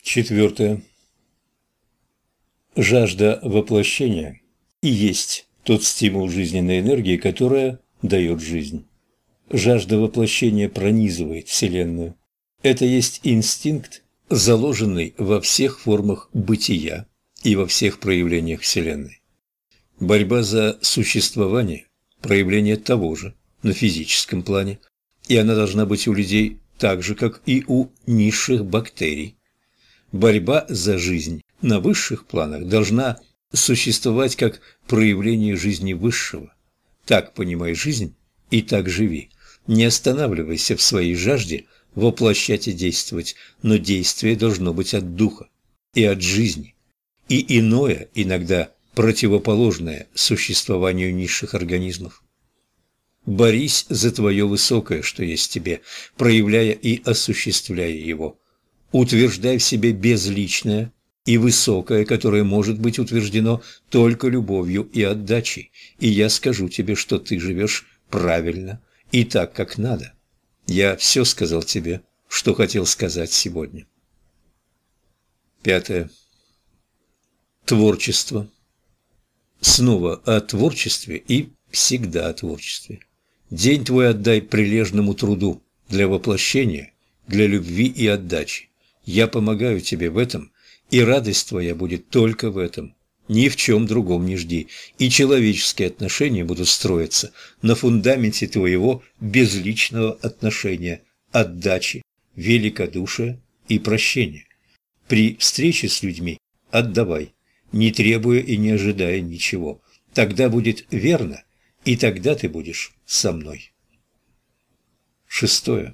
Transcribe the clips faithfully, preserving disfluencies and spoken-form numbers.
Четвертое. Жажда воплощения и есть тот стимул жизненной энергии, которая дает жизнь. Жажда воплощения пронизывает Вселенную. Это есть инстинкт, заложенный во всех формах бытия и во всех проявлениях Вселенной. Борьба за существование – проявление того же на физическом плане, и она должна быть у людей так же, как и у низших бактерий. Борьба за жизнь на высших планах должна существовать как проявление жизни высшего. Так понимай жизнь и так живи. Не останавливайся в своей жажде воплощать и действовать, но действие должно быть от духа и от жизни. И иное, иногда противоположное существованию низших организмов. Борись за твое высокое, что есть в тебе, проявляя и осуществляя его. Утверждай в себе безличное и высокое, которое может быть утверждено только любовью и отдачей, и я скажу тебе, что ты живешь правильно и так, как надо. Я все сказал тебе, что хотел сказать сегодня. Пятое. Творчество. Снова о творчестве и всегда о творчестве. День твой отдай прилежному труду для воплощения, для любви и отдачи. Я помогаю тебе в этом, и радость твоя будет только в этом. Ни в чем другом не жди, и человеческие отношения будут строиться на фундаменте твоего безличного отношения, отдачи, великодушия и прощения. При встрече с людьми отдавай, не требуя и не ожидая ничего. Тогда будет верно, и тогда ты будешь со мной. Шестое.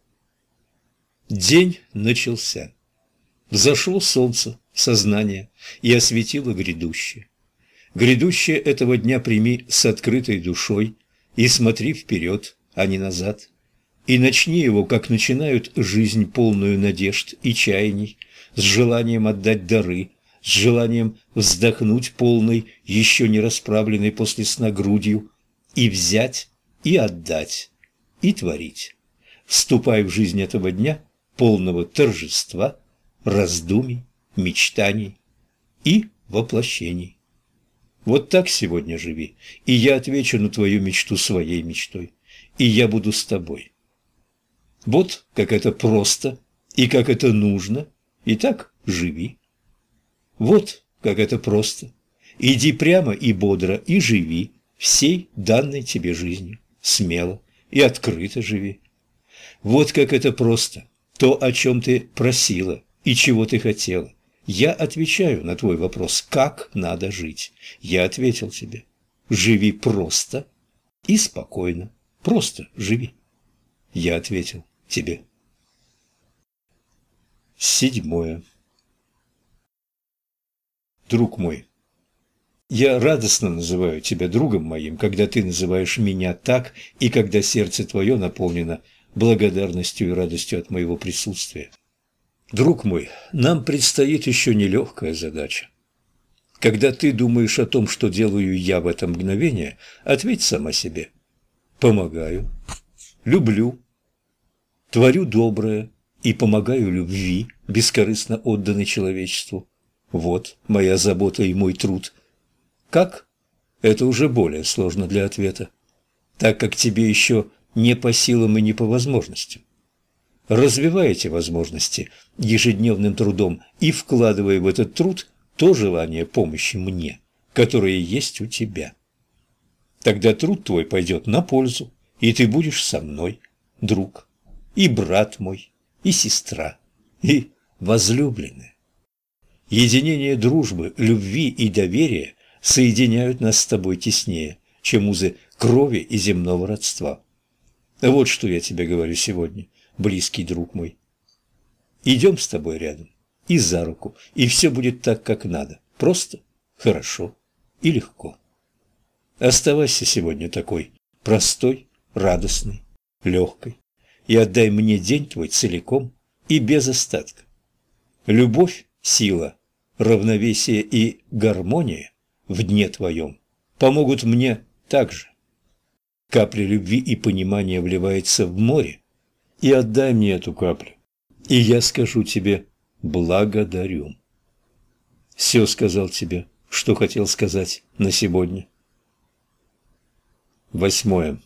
День начался. Взошло солнце в сознание и осветило грядущее. Грядущее этого дня прими с открытой душой и смотри вперед, а не назад. И начни его, как начинают жизнь, полную надежд и чаяний, с желанием отдать дары, с желанием вздохнуть полной, еще не расправленной после сна грудью, и взять, и отдать, и творить. Вступай в жизнь этого дня, полного торжества, раздумий, мечтаний и воплощений. Вот так сегодня живи, и я отвечу на твою мечту своей мечтой, и я буду с тобой. Вот как это просто и как это нужно, и так живи. Вот как это просто. Иди прямо и бодро, и живи всей данной тебе жизнью, смело и открыто живи. Вот как это просто. То, о чем ты просила и чего ты хотела. Я отвечаю на твой вопрос, как надо жить. Я ответил тебе. Живи просто и спокойно. Просто живи. Я ответил тебе. Седьмое. Друг мой, я радостно называю тебя другом моим, когда ты называешь меня так, и когда сердце твое наполнено благодарностью и радостью от моего присутствия. Друг мой, нам предстоит еще нелегкая задача. Когда ты думаешь о том, что делаю я в это мгновение, ответь сама себе. Помогаю, люблю, творю доброе и помогаю любви, бескорыстно отданной человечеству. Вот моя забота и мой труд. Как? Это уже более сложно для ответа, так как тебе еще не по силам и не по возможностям. Развивай эти возможности ежедневным трудом и вкладывай в этот труд то желание помощи мне, которое есть у тебя. Тогда труд твой пойдет на пользу, и ты будешь со мной, друг, и брат мой, и сестра, и возлюбленная. Единение дружбы, любви и доверия соединяют нас с тобой теснее, чем узы крови и земного родства. Вот что я тебе говорю сегодня, близкий друг мой. Идем с тобой рядом, и за руку, и все будет так, как надо, просто, хорошо и легко. Оставайся сегодня такой простой, радостной, легкой, и отдай мне день твой целиком и без остатка. Любовь, сила, равновесие и гармония в дне твоем помогут мне также. Капля любви и понимания вливается в море, и отдай мне эту каплю, и я скажу тебе благодарю. Все сказал тебе, что хотел сказать на сегодня. Восьмое.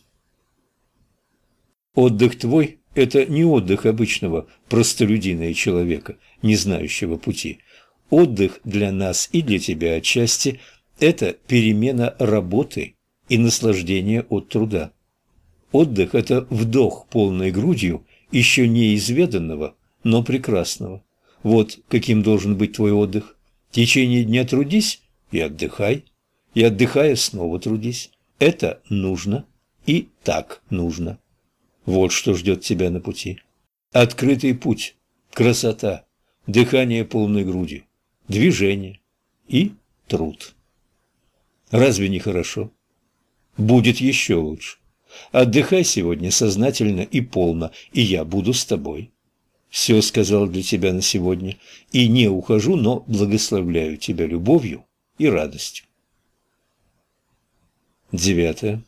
Отдых твой – это не отдых обычного простолюдина и человека, не знающего пути. Отдых для нас и для тебя отчасти – это перемена работы и наслаждение от труда. Отдых – это вдох полной грудью еще неизведанного, но прекрасного. Вот каким должен быть твой отдых. В течение дня трудись и отдыхай, и отдыхая снова трудись. Это нужно и так нужно. Вот что ждет тебя на пути. Открытый путь, красота, дыхание полной грудью, движение и труд. Разве не хорошо? Будет еще лучше. Отдыхай сегодня сознательно и полно, и я буду с тобой. Все сказал для тебя на сегодня, и не ухожу, но благословляю тебя любовью и радостью. Девятое.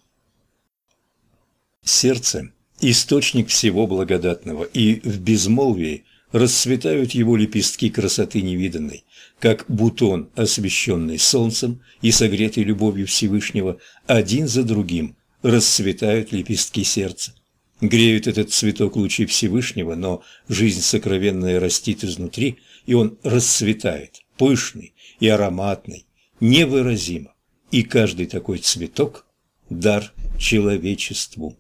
Сердце – источник всего благодатного, и в безмолвии расцветают его лепестки красоты невиданной, как бутон, освещенный солнцем и согретый любовью Всевышнего, один за другим расцветают лепестки сердца. Греют этот цветок лучи Всевышнего, но жизнь сокровенная растит изнутри, и он расцветает, пышный и ароматный, невыразимо. И каждый такой цветок – дар человечеству.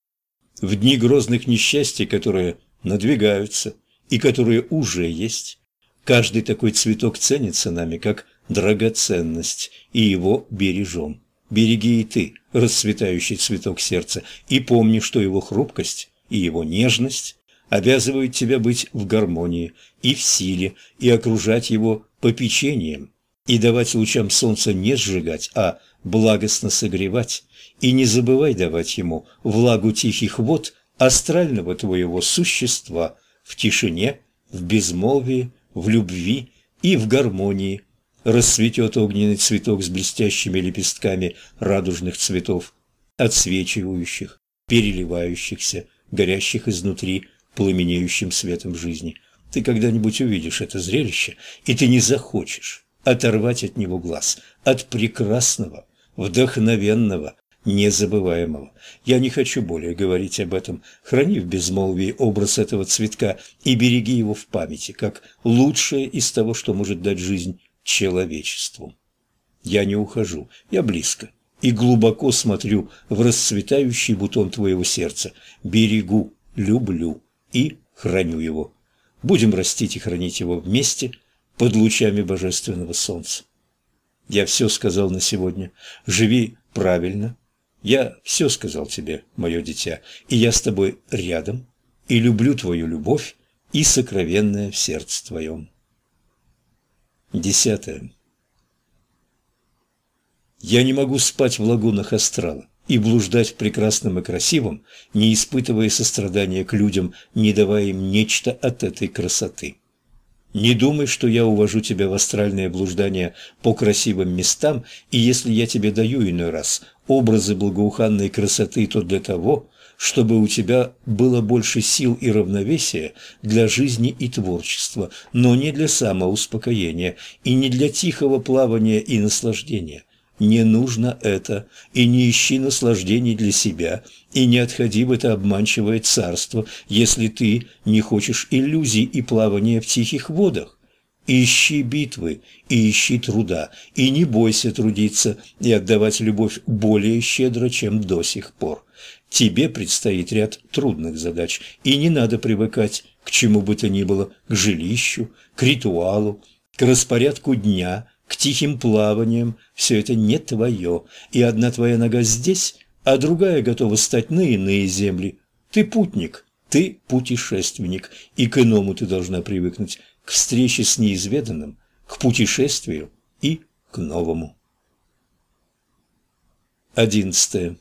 В дни грозных несчастий, которые надвигаются и которые уже есть, каждый такой цветок ценится нами как драгоценность, и его бережем. Береги и ты расцветающий цветок сердца, и помни, что его хрупкость и его нежность обязывают тебя быть в гармонии и в силе, и окружать его попечением, и давать лучам солнца не сжигать, а благостно согревать, и не забывай давать ему влагу тихих вод астрального твоего существа в тишине, в безмолвии, в любви и в гармонии. Расцветет огненный цветок с блестящими лепестками радужных цветов, отсвечивающих, переливающихся, горящих изнутри пламенеющим светом жизни. Ты когда-нибудь увидишь это зрелище, и ты не захочешь оторвать от него глаз, от прекрасного, вдохновенного, незабываемого. Я не хочу более говорить об этом. Храни в безмолвии образ этого цветка и береги его в памяти, как лучшее из того, что может дать жизнь человечеству. Я не ухожу, я близко и глубоко смотрю в расцветающий бутон твоего сердца, берегу, люблю и храню его. Будем растить и хранить его вместе под лучами божественного солнца. Я все сказал на сегодня. Живи правильно. Я все сказал тебе, мое дитя, и я с тобой рядом, и люблю твою любовь и сокровенное в сердце твоем. Десятое. Я не могу спать в лагунах астрала и блуждать в прекрасном и красивом, не испытывая сострадания к людям, не давая им нечто от этой красоты. Не думай, что я увожу тебя в астральное блуждание по красивым местам, и если я тебе даю иной раз образы благоуханной красоты, то для того, чтобы у тебя было больше сил и равновесия для жизни и творчества, но не для самоуспокоения и не для тихого плавания и наслаждения. Не нужно это, и не ищи наслаждений для себя, и не отходи в это обманчивое царство, если ты не хочешь иллюзий и плавания в тихих водах. Ищи битвы, и ищи труда, и не бойся трудиться и отдавать любовь более щедро, чем до сих пор. Тебе предстоит ряд трудных задач, и не надо привыкать к чему бы то ни было, к жилищу, к ритуалу, к распорядку дня, к тихим плаваниям. Все это не твое, и одна твоя нога здесь, а другая готова стать на иные земли. Ты путник, ты путешественник, и к иному ты должна привыкнуть, к встрече с неизведанным, к путешествию и к новому. Одиннадцатое.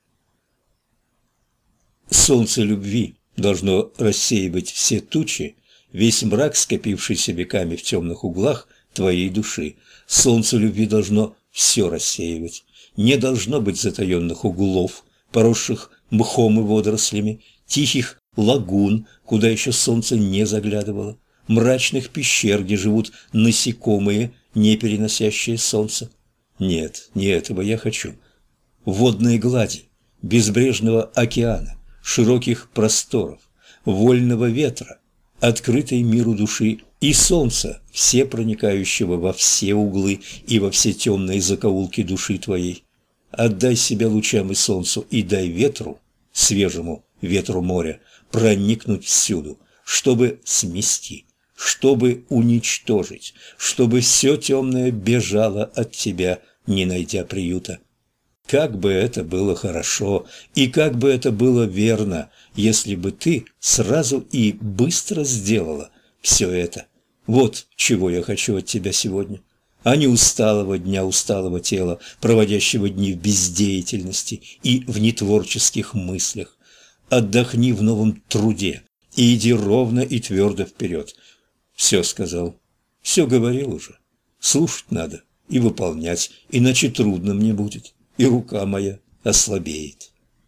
Солнце любви должно рассеивать все тучи, весь мрак, скопившийся веками в темных углах твоей души. Солнце любви должно все рассеивать. Не должно быть затаенных углов, поросших мхом и водорослями, тихих лагун, куда еще солнце не заглядывало. мрачных пещер, где живут насекомые, не переносящие солнце. Нет, не этого я хочу. Водные глади, безбрежного океана, широких просторов, вольного ветра, открытой миру души и солнца, все проникающего во все углы и во все темные закоулки души твоей. Отдай себя лучам и солнцу, и дай ветру, свежему ветру моря, проникнуть всюду, чтобы смести, чтобы уничтожить, чтобы все темное бежало от тебя, не найдя приюта. Как бы это было хорошо, и как бы это было верно, если бы ты сразу и быстро сделала все это. Вот чего я хочу от тебя сегодня, а не усталого дня, усталого тела, проводящего дни в бездеятельности и в нетворческих мыслях. Отдохни в новом труде и иди ровно и твердо вперед. Все сказал, все говорил уже. Слушать надо и выполнять, иначе трудно мне будет, и рука моя ослабеет.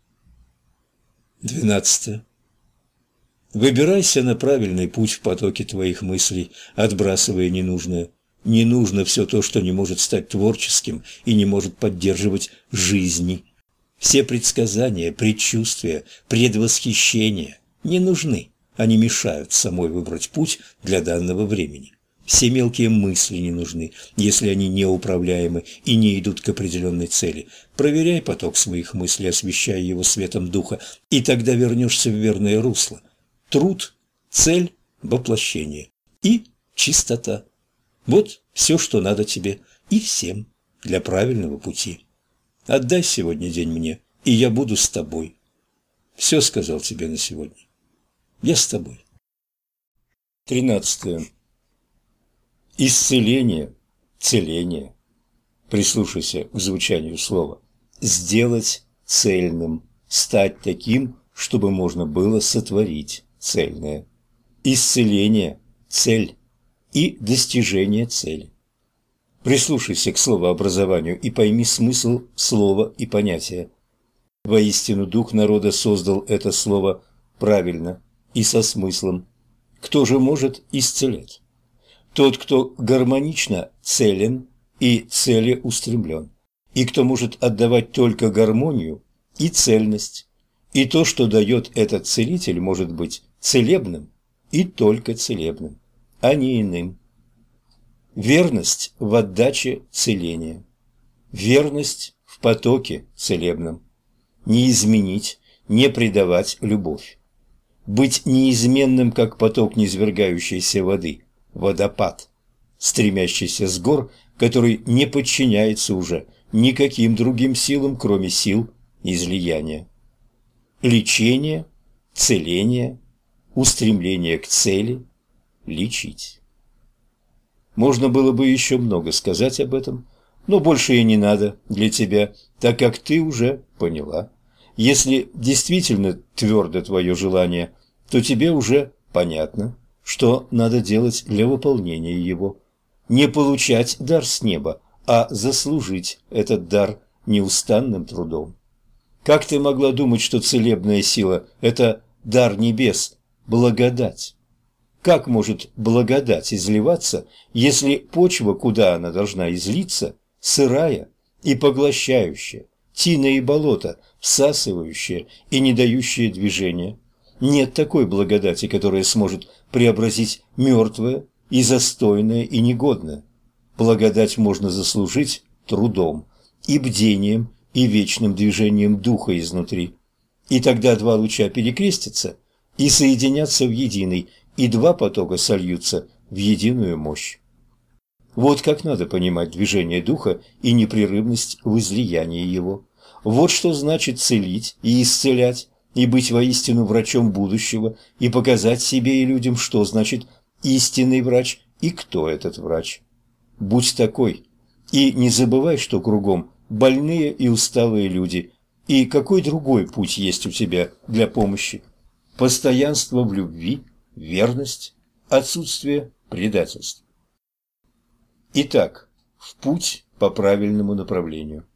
Двенадцатое. Выбирайся на правильный путь в потоке твоих мыслей, отбрасывая ненужное. Не нужно все то, что не может стать творческим и не может поддерживать жизни. Все предсказания, предчувствия, предвосхищения не нужны. Они мешают самой выбрать путь для данного времени. Все мелкие мысли не нужны, если они неуправляемы и не идут к определенной цели. Проверяй поток своих мыслей, освещая его светом духа, и тогда вернешься в верное русло. Труд, цель, воплощение и чистота. Вот все, что надо тебе и всем для правильного пути. Отдай сегодня день мне, и я буду с тобой. Все сказал тебе на сегодня. Я с тобой. Тринадцатое. Исцеление, целение. Прислушайся к звучанию слова. Сделать цельным, стать таким, чтобы можно было сотворить цельное. Исцеление, цель и достижение цели. Прислушайся к словообразованию и пойми смысл слова и понятия. Воистину, дух народа создал это слово правильно и со смыслом. Кто же может исцелять? Тот, кто гармонично целен и целеустремлен, и кто может отдавать только гармонию и цельность. И то, что дает этот целитель, может быть целебным и только целебным, а не иным. Верность в отдаче целения, верность в потоке целебном, не изменить, не предавать любовь, быть неизменным, как поток низвергающейся воды, водопад, стремящийся с гор, который не подчиняется уже никаким другим силам, кроме сил излияния. Лечение, целение, устремление к цели, лечить. Можно было бы еще много сказать об этом, но больше и не надо для тебя, так как ты уже поняла. Если действительно твердо твое желание, то тебе уже понятно, что надо делать для выполнения его. Не получать дар с неба, а заслужить этот дар неустанным трудом. Как ты могла думать, что целебная сила – это дар небес, благодать? Как может благодать изливаться, если почва, куда она должна излиться, сырая и поглощающая, тина и болото, всасывающая и не дающая движения? Нет такой благодати, которая сможет преобразить мертвое и застойное и негодное. Благодать можно заслужить трудом и бдением, и вечным движением духа изнутри. И тогда два луча перекрестятся и соединятся в единый, и два потока сольются в единую мощь. Вот как надо понимать движение духа и непрерывность в излиянии его. Вот что значит целить и исцелять, и быть воистину врачом будущего, и показать себе и людям, что значит истинный врач и кто этот врач. Будь такой, и не забывай, что кругом больные и усталые люди, и какой другой путь есть у тебя для помощи. Постоянство в любви, верность, отсутствие предательства. Итак, в путь по правильному направлению.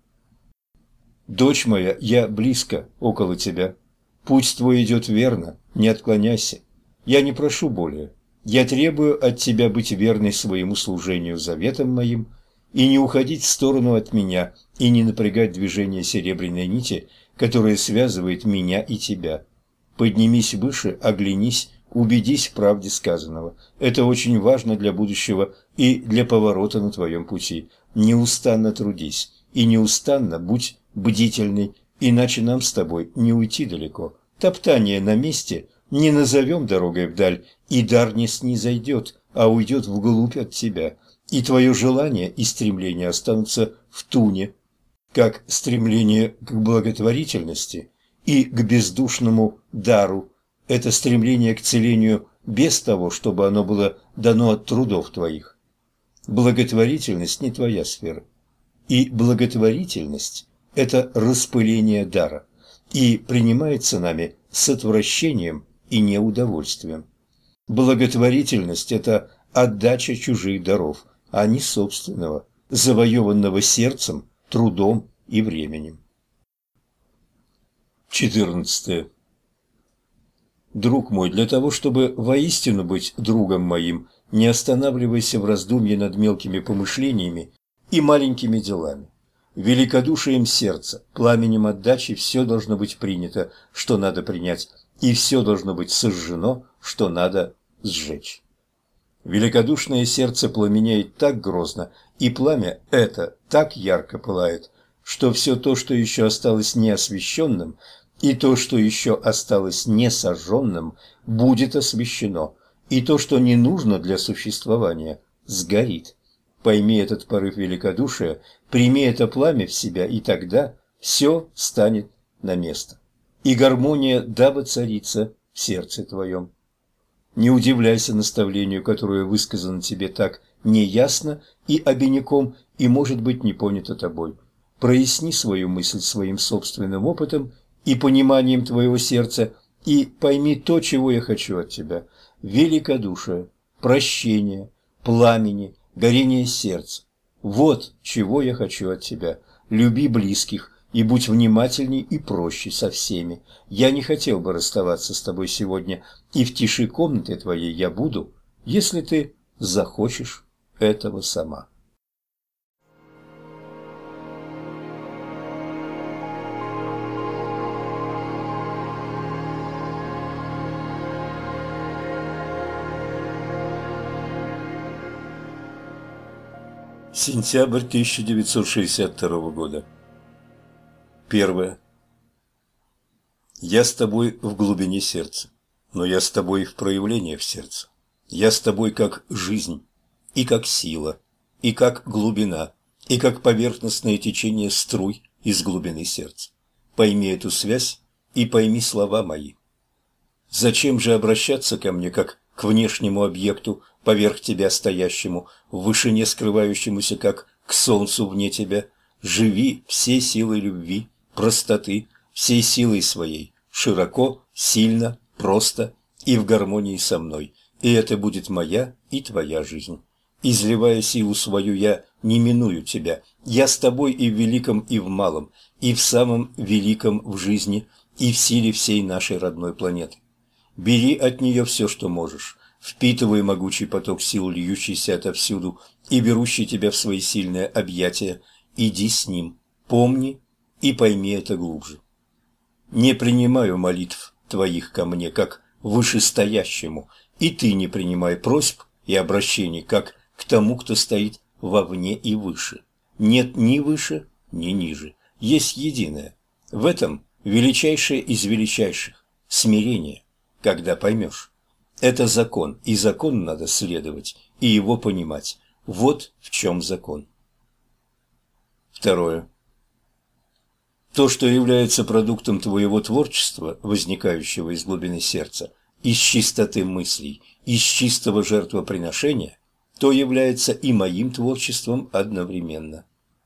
Дочь моя, я близко, около тебя. Путь твой идет верно, не отклоняйся. Я не прошу более. Я требую от тебя быть верной своему служению заветам моим и не уходить в сторону от меня, и не напрягать движение серебряной нити, которая связывает меня и тебя. Поднимись выше, оглянись, убедись в правде сказанного. Это очень важно для будущего и для поворота на твоем пути. Неустанно трудись и неустанно будь бдительный, иначе нам с тобой не уйти далеко. Топтание на месте не назовем дорогой вдаль, и дар не снизойдет, а уйдет вглубь от тебя, и твое желание и стремление останутся в туне, как стремление к благотворительности и к бездушному дару. Это стремление к целению без того, чтобы оно было дано от трудов твоих. Благотворительность не твоя сфера. И благотворительность – это распыление дара, и принимается нами с отвращением и неудовольствием. Благотворительность – это отдача чужих даров, а не собственного, завоеванного сердцем, трудом и временем. четырнадцатое. Друг мой, для того, чтобы воистину быть другом моим, не останавливайся в раздумье над мелкими помышлениями и маленькими делами. Великодушием сердца, пламенем отдачи все должно быть принято, что надо принять, и все должно быть сожжено, что надо сжечь. Великодушное сердце пламенеет так грозно, и пламя это так ярко пылает, что все то, что еще осталось неосвещенным, и то, что еще осталось несожженным, будет освещено, и то, что не нужно для существования, сгорит. Пойми этот порыв великодушия, прими это пламя в себя, и тогда все станет на место, и гармония да воцарится в сердце твоем. Не удивляйся наставлению, которое высказано тебе так неясно и обиняком, и может быть не понято тобой. Проясни свою мысль своим собственным опытом и пониманием твоего сердца, и пойми то, чего я хочу от тебя: великодушие, прощение, пламени, горение сердца. Вот чего я хочу от тебя. Люби близких и будь внимательней и проще со всеми. Я не хотел бы расставаться с тобой сегодня, и в тиши комнаты твоей я буду, если ты захочешь этого сама. Сентябрь тысяча девятьсот шестьдесят второго года. Первое. Я с тобой в глубине сердца, но я с тобой в проявлениях сердца. Я с тобой как жизнь, и как сила, и как глубина, и как поверхностное течение струй из глубины сердца. Пойми эту связь и пойми слова мои. Зачем же обращаться ко мне как к внешнему объекту, поверх тебя стоящему, в вышине скрывающемуся, как к солнцу вне тебя? Живи всей силой любви, простоты, всей силой своей, широко, сильно, просто и в гармонии со мной, и это будет моя и твоя жизнь. Изливая силу свою, я не миную тебя, я с тобой и в великом, и в малом, и в самом великом в жизни, и в силе всей нашей родной планеты. Бери от нее все, что можешь, впитывай могучий поток сил, льющийся отовсюду и берущий тебя в свои сильные объятия, иди с ним, помни и пойми это глубже. Не принимаю молитв твоих ко мне, как вышестоящему, и ты не принимай просьб и обращений, как к тому, кто стоит вовне и выше. Нет ни выше, ни ниже, есть единое. В этом величайшее из величайших – смирение, когда поймешь. Это закон, и закон надо следовать, и его понимать. Вот в чем закон. Второе. То, что является продуктом твоего творчества, возникающего из глубины сердца, из чистоты мыслей, из чистого жертвоприношения, то является и моим творчеством одновременно.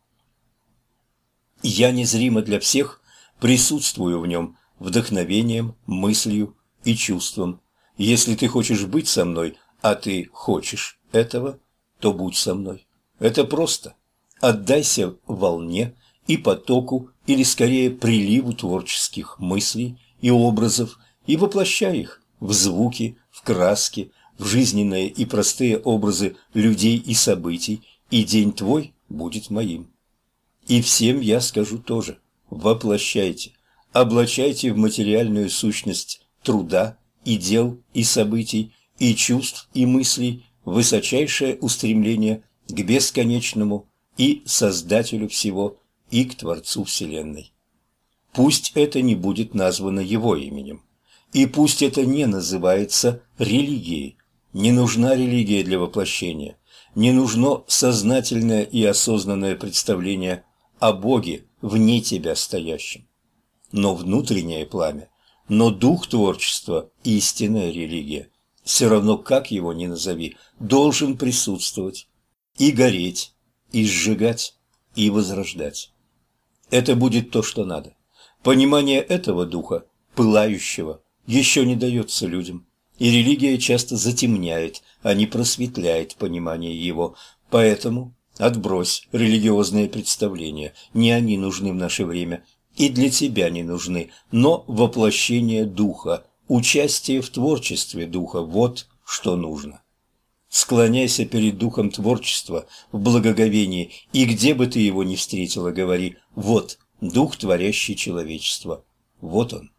Я незримо для всех присутствую в нем вдохновением, мыслью и чувством. Если ты хочешь быть со мной, а ты хочешь этого, то будь со мной. Это просто. Отдайся волне и потоку, или скорее приливу творческих мыслей и образов, и воплощай их в звуки, в краски, в жизненные и простые образы людей и событий, и день твой будет моим. И всем я скажу тоже: воплощайте, облачайте в материальную сущность труда и дел и событий, и чувств и мыслей высочайшее устремление к бесконечному и Создателю всего, и к Творцу Вселенной. Пусть это не будет названо его именем, и пусть это не называется религией. Не нужна религия для воплощения, не нужно сознательное и осознанное представление о Боге вне тебя стоящем. Но внутреннее пламя, но дух творчества, истинная религия, все равно как его ни назови, должен присутствовать и гореть, и сжигать, и возрождать. Это будет то, что надо. Понимание этого духа, пылающего, еще не дается людям, и религия часто затемняет, а не просветляет понимание его. Поэтому отбрось религиозные представления, не они нужны в наше время, и для тебя не нужны, но воплощение духа, участие в творчестве духа – вот что нужно. Склоняйся перед духом творчества в благоговении, и где бы ты его ни встретила, говори: вот дух, творящий человечество, вот он.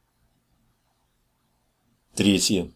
Третье.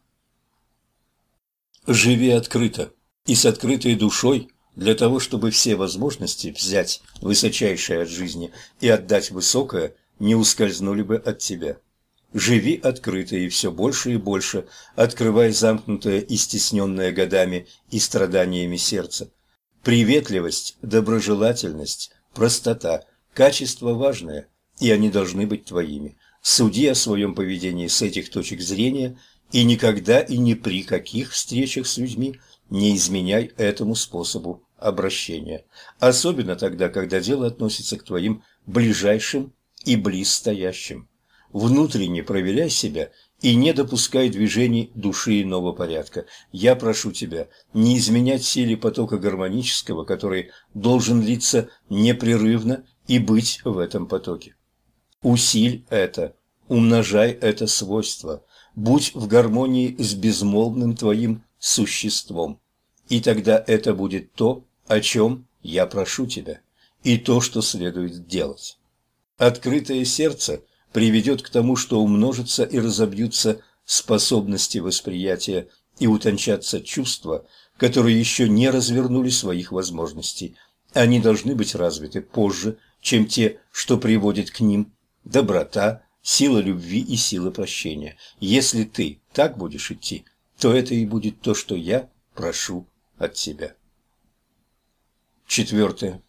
Живи открыто и с открытой душой для того, чтобы все возможности взять высочайшее от жизни и отдать высокое не ускользнули бы от тебя. Живи открыто и все больше и больше открывай замкнутое и стесненное годами и страданиями сердце. Приветливость, доброжелательность, простота – качества важные, и они должны быть твоими. Суди о своем поведении с этих точек зрения и никогда и ни при каких встречах с людьми не изменяй этому способу обращения. Особенно тогда, когда дело относится к твоим ближайшим и близстоящим. Внутренне проверяй себя и не допускай движений души иного порядка. Я прошу тебя не изменять силе потока гармонического, который должен литься непрерывно и быть в этом потоке. Усиль это, умножай это свойство, будь в гармонии с безмолвным твоим существом, и тогда это будет то, о чем я прошу тебя, и то, что следует делать. Открытое сердце приведет к тому, что умножатся и разобьются способности восприятия и утончатся чувства, которые еще не развернули своих возможностей. Они должны быть развиты позже, чем те, что приводят к ним: доброта, сила любви и сила прощения. Если ты так будешь идти, то это и будет то, что я прошу от тебя. Четвертое.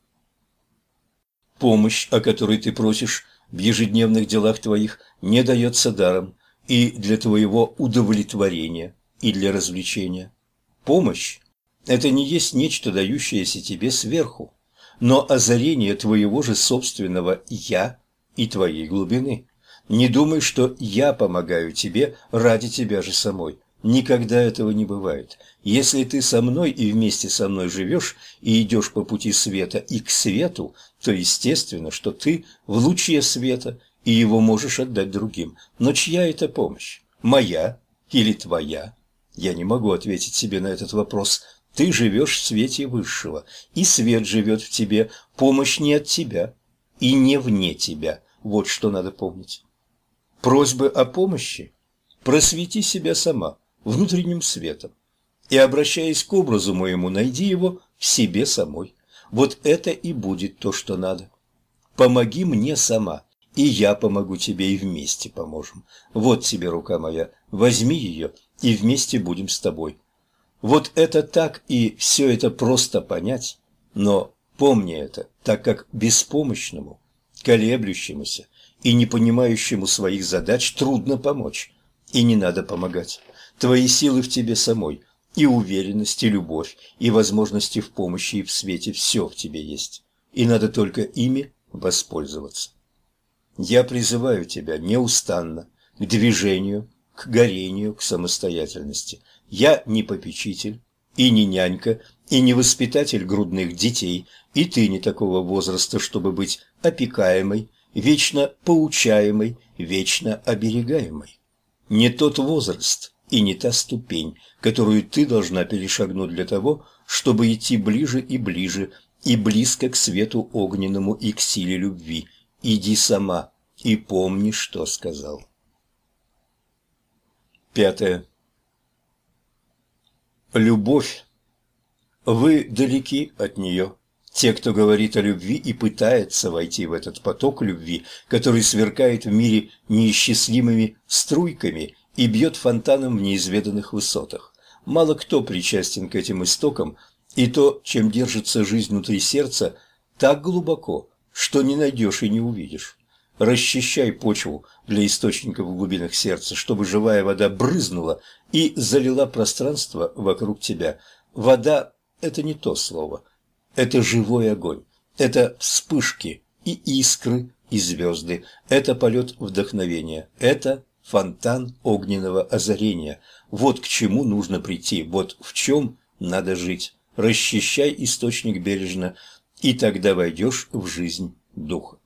Помощь, о которой ты просишь в ежедневных делах твоих, не дается даром и для твоего удовлетворения, и для развлечения. Помощь – это не есть нечто, дающееся тебе сверху, но озарение твоего же собственного «я» и твоей глубины. Не думай, что я помогаю тебе ради тебя же самой. Никогда этого не бывает. Если ты со мной и вместе со мной живешь и идешь по пути света и к свету, то естественно, что ты в луче света и его можешь отдать другим. Но чья это помощь? Моя или твоя? Я не могу ответить себе на этот вопрос. Ты живешь в свете высшего, и свет живет в тебе. Помощь не от тебя и не вне тебя. Вот что надо помнить. Просьбы о помощи просвети себя сама внутренним светом, и, обращаясь к образу моему, найди его в себе самой. Вот это и будет то, что надо. Помоги мне сама, и я помогу тебе, и вместе поможем. Вот тебе рука моя, возьми ее, и вместе будем с тобой. Вот это так, и все это просто понять, но помни это, так как беспомощному, колеблющемуся и не понимающему своих задач трудно помочь, и не надо помогать. Твои силы в тебе самой, и уверенность, и любовь, и возможности в помощи и в свете – все в тебе есть, и надо только ими воспользоваться. Я призываю тебя неустанно к движению, к горению, к самостоятельности. Я не попечитель, и не нянька, и не воспитатель грудных детей, и ты не такого возраста, чтобы быть опекаемой, вечно поучаемой, вечно оберегаемой. Не тот возраст и не та ступень, которую ты должна перешагнуть для того, чтобы идти ближе и ближе, и близко к свету огненному и к силе любви. Иди сама и помни, что сказал. Пятое. Любовь. Вы далеки от нее. Те, кто говорит о любви и пытается войти в этот поток любви, который сверкает в мире неисчислимыми струйками и бьет фонтаном в неизведанных высотах. Мало кто причастен к этим истокам, и то, чем держится жизнь внутри сердца, так глубоко, что не найдешь и не увидишь. Расчищай почву для источников в глубинах сердца, чтобы живая вода брызнула и залила пространство вокруг тебя. Вода – это не то слово. Это живой огонь. Это вспышки и искры, и звезды. Это полет вдохновения. Это фонтан огненного озарения. Вот к чему нужно прийти, вот в чем надо жить. Расчищай источник бережно, и тогда войдешь в жизнь духа.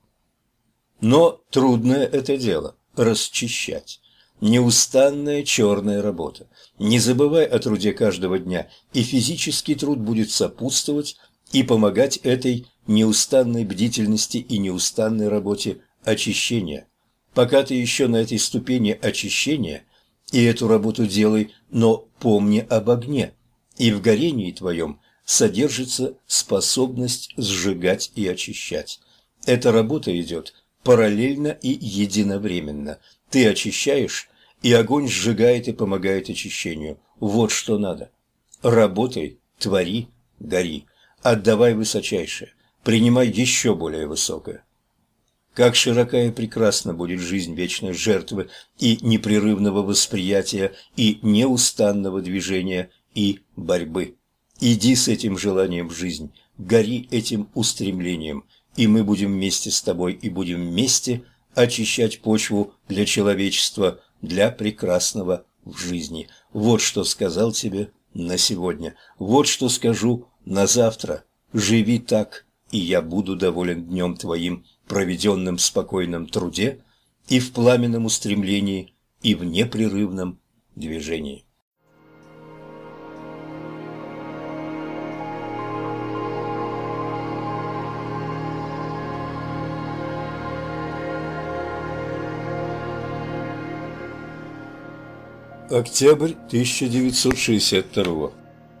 Но трудное это дело – расчищать. Неустанная черная работа. Не забывай о труде каждого дня, и физический труд будет сопутствовать и помогать этой неустанной бдительности и неустанной работе очищения. Пока ты еще на этой ступени очищения, и эту работу делай, но помни об огне, и в горении твоем содержится способность сжигать и очищать. Эта работа идет параллельно и единовременно. Ты очищаешь, и огонь сжигает и помогает очищению. Вот что надо. Работай, твори, гори. Отдавай высочайшее, принимай еще более высокое. Как широка и прекрасна будет жизнь вечной жертвы и непрерывного восприятия, и неустанного движения, и борьбы. Иди с этим желанием в жизнь, гори этим устремлением, и мы будем вместе с тобой, и будем вместе очищать почву для человечества, для прекрасного в жизни. Вот что сказал тебе на сегодня, вот что скажу на завтра. Живи так, и я буду доволен днем твоим, проведенным в спокойном труде и в пламенном устремлении, и в непрерывном движении. Октябрь тысяча девятьсот шестьдесят второго.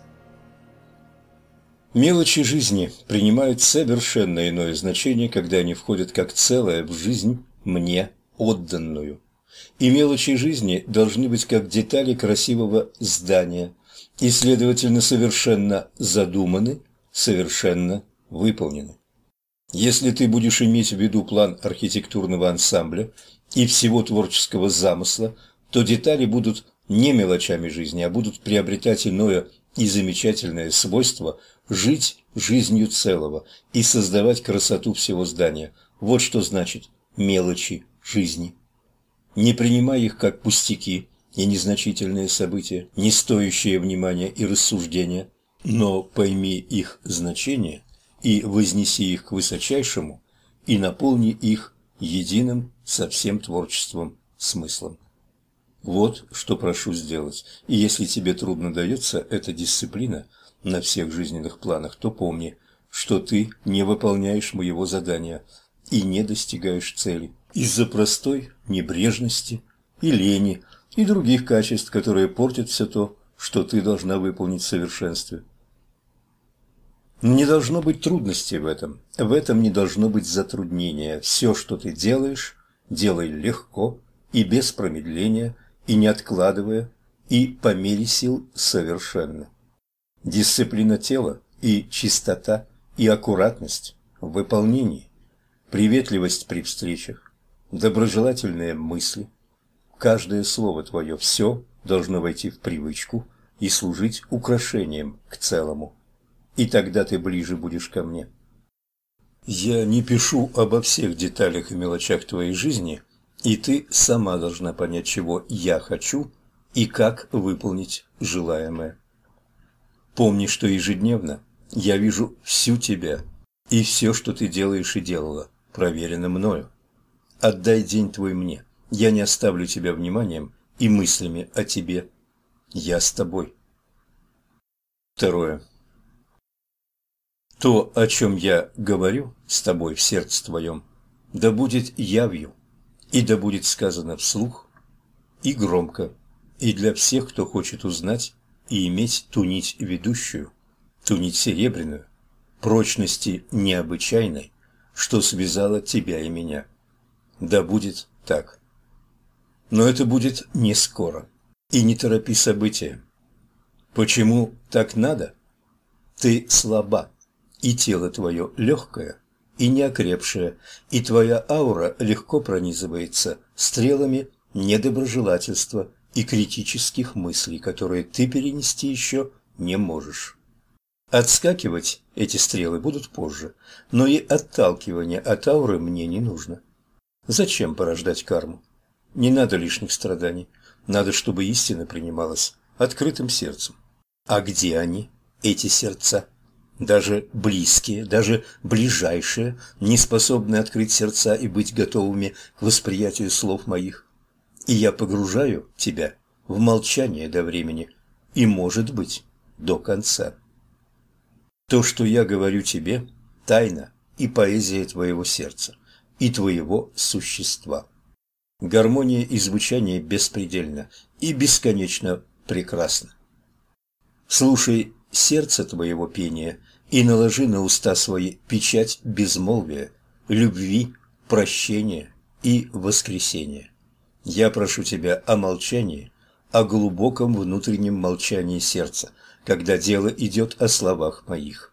Мелочи жизни принимают совершенно иное значение, когда они входят как целое в жизнь мне отданную. И мелочи жизни должны быть как детали красивого здания, и, следовательно, совершенно задуманы, совершенно выполнены. Если ты будешь иметь в виду план архитектурного ансамбля и всего творческого замысла, то детали будут не мелочами жизни, а будут приобретать иное и замечательное свойство жить жизнью целого и создавать красоту всего здания. Вот что значит мелочи жизни. Не принимай их как пустяки и незначительные события, не стоящие внимания и рассуждения, но пойми их значение и вознеси их к высочайшему, и наполни их единым со всем творчеством смыслом. Вот что прошу сделать, и если тебе трудно дается эта дисциплина на всех жизненных планах, то помни, что ты не выполняешь моего задания и не достигаешь цели из-за простой небрежности и лени и других качеств, которые портят все то, что ты должна выполнить в совершенстве. Не должно быть трудностей в этом, в этом не должно быть затруднения. Все, что ты делаешь, делай легко и без промедления, и не откладывая, и по мере сил совершенно. Дисциплина тела и чистота, и аккуратность в выполнении, приветливость при встречах, доброжелательные мысли. Каждое слово твое, все должно войти в привычку и служить украшением к целому. И тогда ты ближе будешь ко мне. Я не пишу обо всех деталях и мелочах твоей жизни, и ты сама должна понять, чего я хочу и как выполнить желаемое. Помни, что ежедневно я вижу всю тебя, и все, что ты делаешь и делала, проверено мною. Отдай день твой мне, я не оставлю тебя вниманием и мыслями о тебе. Я с тобой. Второе. То, о чем я говорю с тобой в сердце твоем, да будет явью, и да будет сказано вслух и громко, и для всех, кто хочет узнать и иметь ту нить ведущую, ту нить серебряную, прочности необычайной, что связала тебя и меня. Да будет так. Но это будет не скоро, и не торопи события. Почему так надо? Ты слаба, и тело твое легкое и неокрепшее, и твоя аура легко пронизывается стрелами недоброжелательства и критических мыслей, которые ты перенести еще не можешь. Отскакивать эти стрелы будут позже, но и отталкивание от ауры мне не нужно. Зачем порождать карму? Не надо лишних страданий, надо, чтобы истина принималась открытым сердцем. А где они, эти сердца? Даже близкие, даже ближайшие, не способны открыть сердца и быть готовыми к восприятию слов моих. И я погружаю тебя в молчание до времени, и, может быть, до конца. То, что я говорю тебе, тайна и поэзия твоего сердца и твоего существа. Гармония и звучание беспредельно и бесконечно прекрасно. Слушай сердце твоего пения и наложи на уста свои печать безмолвия, любви, прощения и воскресения. Я прошу тебя о молчании, о глубоком внутреннем молчании сердца, когда дело идет о словах моих.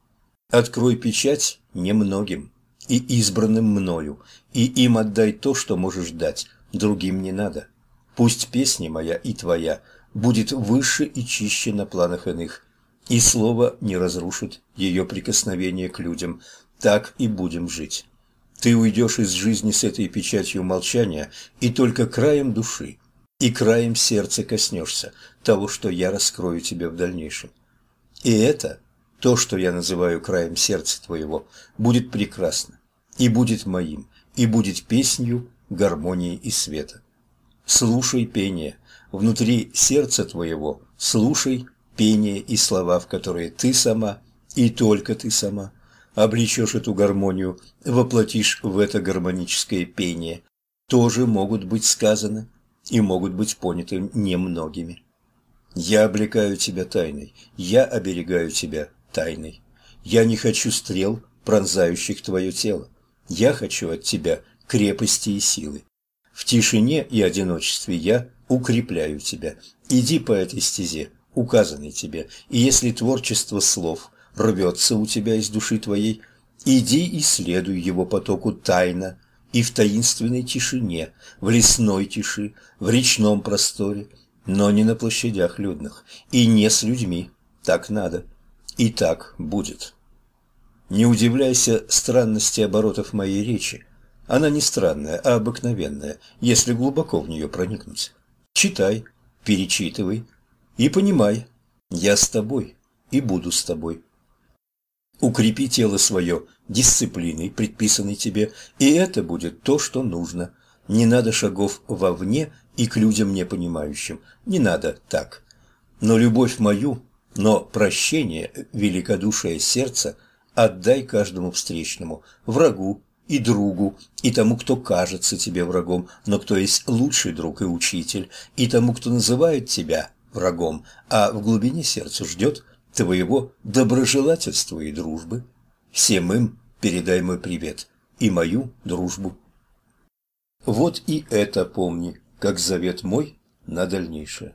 Открой печать немногим и избранным мною, и им отдай то, что можешь дать, другим не надо. Пусть песня моя и твоя будет выше и чище на планах иных, и слово не разрушит ее прикосновение к людям. Так и будем жить. Ты уйдешь из жизни с этой печатью молчания, и только краем души и краем сердца коснешься того, что я раскрою тебе в дальнейшем. И это, то, что я называю краем сердца твоего, будет прекрасно, и будет моим, и будет песнью гармонии и света. Слушай пение внутри сердца твоего, слушай пение и слова, в которые ты сама, и только ты сама, облечешь эту гармонию, воплотишь в это гармоническое пение, тоже могут быть сказаны и могут быть поняты немногими. Я облекаю тебя тайной, я оберегаю тебя тайной. Я не хочу стрел, пронзающих твое тело. Я хочу от тебя крепости и силы. В тишине и одиночестве я укрепляю тебя. Иди по этой стезе, указанной тебе, и если творчество слов рвется у тебя из души твоей, иди и следуй его потоку тайно, и в таинственной тишине, в лесной тиши, в речном просторе, но не на площадях людных, и не с людьми. Так надо, и так будет. Не удивляйся странности оборотов моей речи. Она не странная, а обыкновенная, если глубоко в нее проникнуть. Читай, перечитывай и понимай, я с тобой и буду с тобой. Укрепи тело свое дисциплиной, предписанной тебе, и это будет то, что нужно. Не надо шагов вовне и к людям непонимающим, не надо так. Но любовь мою, но прощение, великодушие сердца отдай каждому встречному, врагу и другу, и тому, кто кажется тебе врагом, но кто есть лучший друг и учитель, и тому, кто называет тебя врагом, а в глубине сердца ждет твоего доброжелательства и дружбы. Всем им передай мой привет и мою дружбу. Вот и это помни, как завет мой на дальнейшее.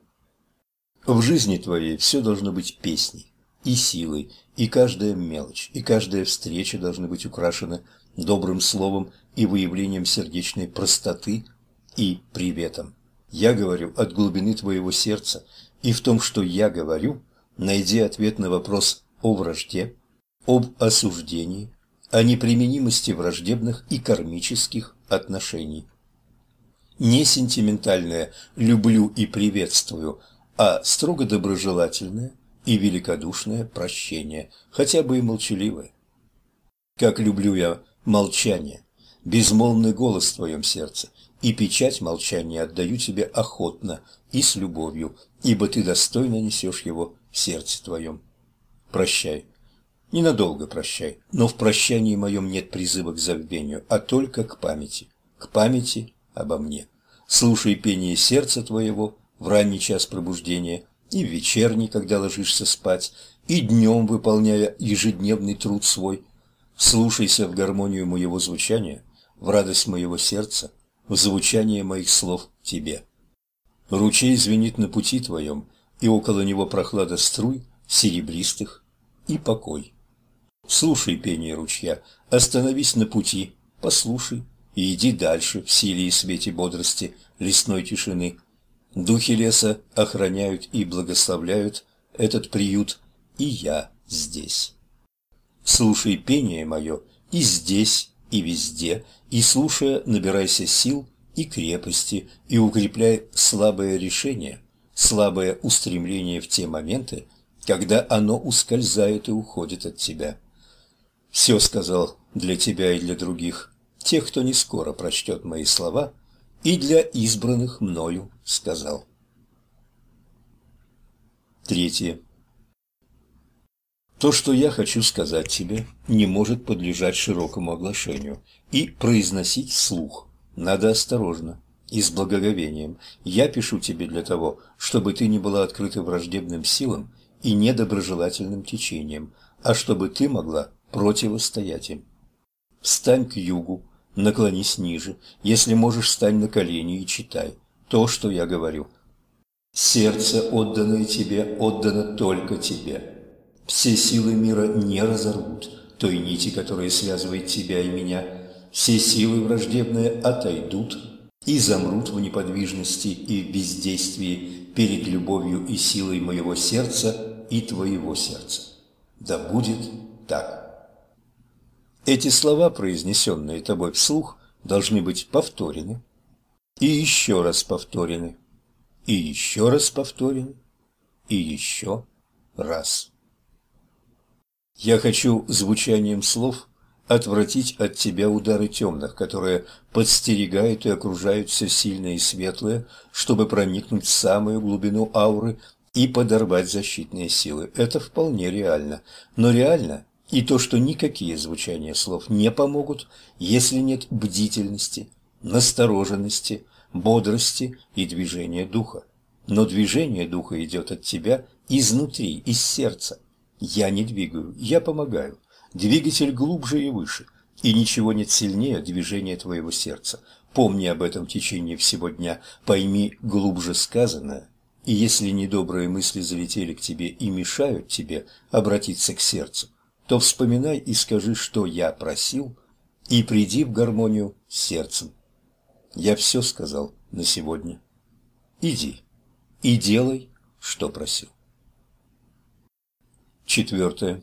В жизни твоей все должно быть песней и силой, и каждая мелочь, и каждая встреча должны быть украшены добрым словом и выявлением сердечной простоты и приветом. Я говорю от глубины твоего сердца, и в том, что я говорю, найди ответ на вопрос о вражде, об осуждении, о неприменимости враждебных и кармических отношений. Не сентиментальное «люблю и приветствую», а строго доброжелательное и великодушное прощение, хотя бы и молчаливое. Как люблю я молчание, безмолвный голос в твоем сердце и печать молчания отдаю тебе охотно и с любовью, ибо ты достойно несешь его в сердце твоем. Прощай. Ненадолго прощай, но в прощании моем нет призыва к забвению, а только к памяти, к памяти обо мне. Слушай пение сердца твоего в ранний час пробуждения и в вечерний, когда ложишься спать, и днем, выполняя ежедневный труд свой. Слушайся в гармонию моего звучания, в радость моего сердца, в звучание моих слов тебе. Ручей звенит на пути твоем, и около него прохлада струй серебристых и покой. Слушай пение ручья, остановись на пути, послушай и иди дальше в силе и свете бодрости лесной тишины. Духи леса охраняют и благословляют этот приют, и я здесь. Слушай пение мое и здесь, и везде, и, слушая, набирайся сил и крепости, и укрепляй слабое решение, слабое устремление в те моменты, когда оно ускользает и уходит от тебя. Все сказал для тебя и для других, тех, кто не скоро прочтет мои слова, и для избранных мною сказал. Третье. То, что я хочу сказать тебе, не может подлежать широкому оглашению, и произносить вслух надо осторожно и с благоговением. Я пишу тебе для того, чтобы ты не была открыта враждебным силам и недоброжелательным течениям, а чтобы ты могла противостоять им. Встань к югу, наклонись ниже, если можешь, встань на колени и читай то, что я говорю. Сердце, отданное тебе, отдано только тебе. Все силы мира не разорвут той нити, которая связывает тебя и меня. Все силы враждебные отойдут и замрут в неподвижности и в бездействии перед любовью и силой моего сердца и твоего сердца. Да будет так. Эти слова, произнесенные тобой вслух, должны быть повторены, и еще раз повторены, и еще раз повторены, и еще раз. Я хочу звучанием слов отвратить от тебя удары темных, которые подстерегают и окружают все сильное и светлое, чтобы проникнуть в самую глубину ауры и подорвать защитные силы. Это вполне реально, но реально и то, что никакие звучания слов не помогут, если нет бдительности, настороженности, бодрости и движения духа. Но движение духа идет от тебя изнутри, из сердца. Я не двигаю, я помогаю. Двигатель глубже и выше, и ничего нет сильнее движения твоего сердца. Помни об этом в течение всего дня, пойми глубже сказанное, и если недобрые мысли залетели к тебе и мешают тебе обратиться к сердцу, то вспоминай и скажи, что я просил, и приди в гармонию с сердцем. Я все сказал на сегодня. Иди и делай, что просил. Четвертое.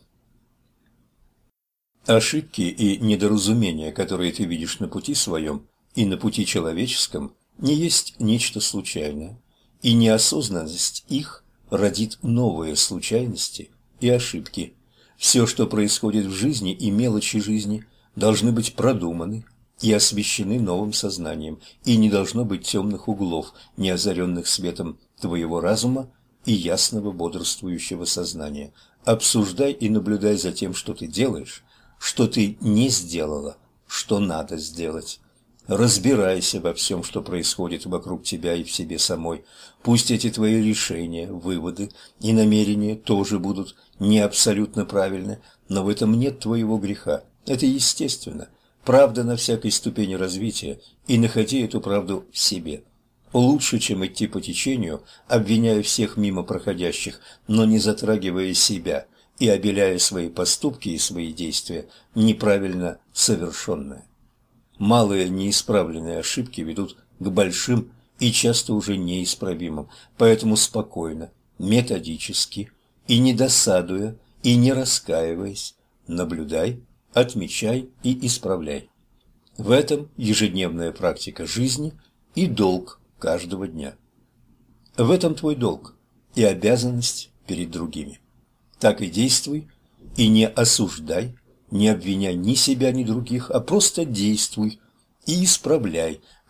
Ошибки и недоразумения, которые ты видишь на пути своем и на пути человеческом, не есть нечто случайное, и неосознанность их родит новые случайности и ошибки. Все, что происходит в жизни и мелочи жизни, должны быть продуманы и освещены новым сознанием, и не должно быть темных углов, не озаренных светом твоего разума и ясного бодрствующего сознания. Обсуждай и наблюдай за тем, что ты делаешь, что ты не сделала, что надо сделать. Разбирайся во всем, что происходит вокруг тебя и в себе самой. Пусть эти твои решения, выводы и намерения тоже будут не абсолютно правильны, но в этом нет твоего греха. Это естественно. Правда на всякой ступени развития, и находи эту правду в себе. Лучше, чем идти по течению, обвиняя всех мимо проходящих, но не затрагивая себя и обеляя свои поступки и свои действия неправильно совершенные. Малые неисправленные ошибки ведут к большим и часто уже неисправимым, поэтому спокойно, методически и не досадуя, и не раскаиваясь, наблюдай, отмечай и исправляй. В этом ежедневная практика жизни и долг каждого дня. В этом твой долг и обязанность перед другими. Так и действуй, и не осуждай, не обвиняй ни себя, ни других, а просто действуй и исправляй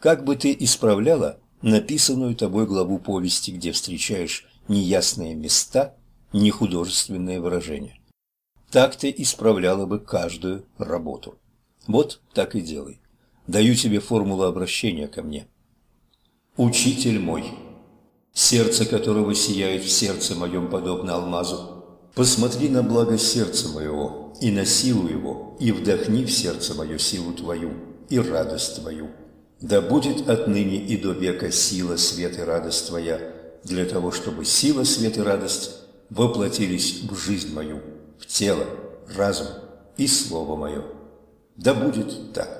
Как бы ты исправляла написанную тобой главу повести, где встречаешь неясные места, нехудожественные выражения, так ты исправляла бы каждую работу. Вот так и делай. Даю тебе формулу обращения ко мне. Учитель мой, сердце которого сияет в сердце моем подобно алмазу, посмотри на благо сердца моего и на силу его, и вдохни в сердце мое силу твою и радость твою. Да будет отныне и до века сила, свет и радость твоя, для того, чтобы сила, свет и радость воплотились в жизнь мою, в тело, разум и слово мое. Да будет так.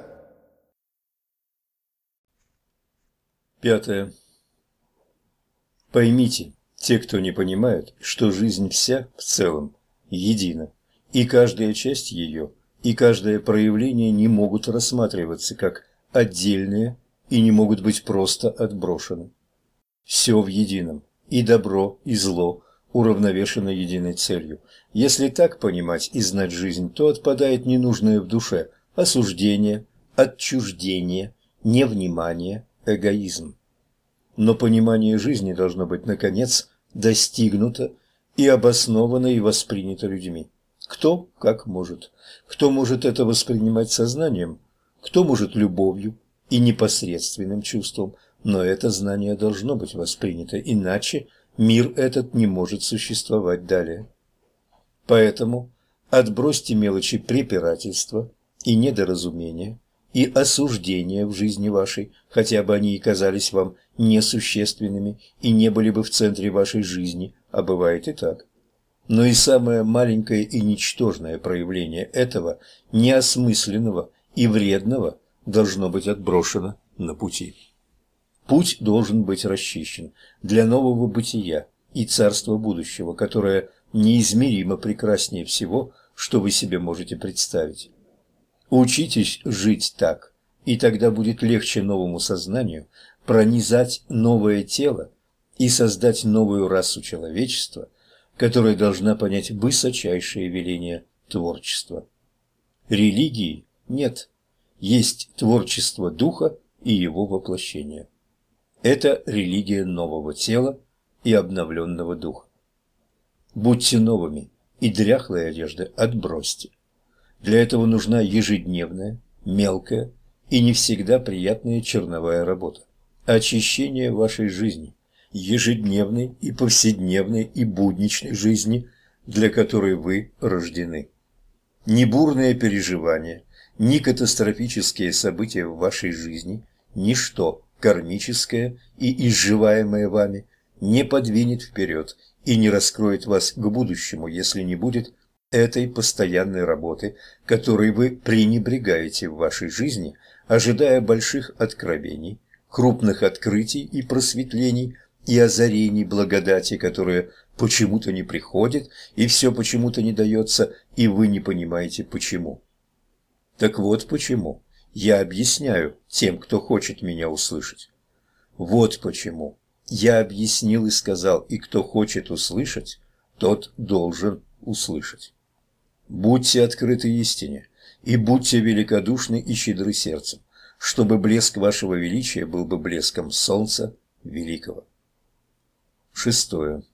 Пятое. Поймите, те, кто не понимает, что жизнь вся в целом едина, и каждая часть ее, и каждое проявление не могут рассматриваться как отдельные и не могут быть просто отброшены. Все в едином, и добро, и зло уравновешено единой целью. Если так понимать и знать жизнь, то отпадает ненужное в душе осуждение, отчуждение, невнимание, эгоизм. Но понимание жизни должно быть, наконец, достигнуто и обосновано и воспринято людьми. Кто как может. Кто может это воспринимать сознанием, кто может любовью и непосредственным чувством, но это знание должно быть воспринято, иначе мир этот не может существовать далее. Поэтому отбросьте мелочи препирательства и недоразумения, и осуждения в жизни вашей, хотя бы они и казались вам несущественными и не были бы в центре вашей жизни, а бывает и так. Но и самое маленькое и ничтожное проявление этого неосмысленного и вредного должно быть отброшено на пути. Путь должен быть расчищен для нового бытия и царства будущего, которое неизмеримо прекраснее всего, что вы себе можете представить. Учитесь жить так, и тогда будет легче новому сознанию пронизать новое тело и создать новую расу человечества, которая должна понять высочайшее веление творчества. Религии нет, есть творчество духа и его воплощение. Это религия нового тела и обновленного духа. Будьте новыми, и дряхлые одежды отбросьте. Для этого нужна ежедневная, мелкая и не всегда приятная черновая работа. Очищение вашей жизни, ежедневной и повседневной и будничной жизни, для которой вы рождены. Ни бурные переживания, ни катастрофические события в вашей жизни, ничто кармическое и изживаемое вами не подвинет вперед и не раскроет вас к будущему, если не будет этой постоянной работы, которой вы пренебрегаете в вашей жизни, ожидая больших откровений, крупных открытий и просветлений и озарений благодати, которые почему-то не приходят, и все почему-то не дается, и вы не понимаете почему. Так вот почему я объясняю тем, кто хочет меня услышать. Вот почему я объяснил и сказал, и кто хочет услышать, тот должен услышать. Будьте открыты истине, и будьте великодушны и щедры сердцем, чтобы блеск вашего величия был бы блеском солнца великого. Шестое.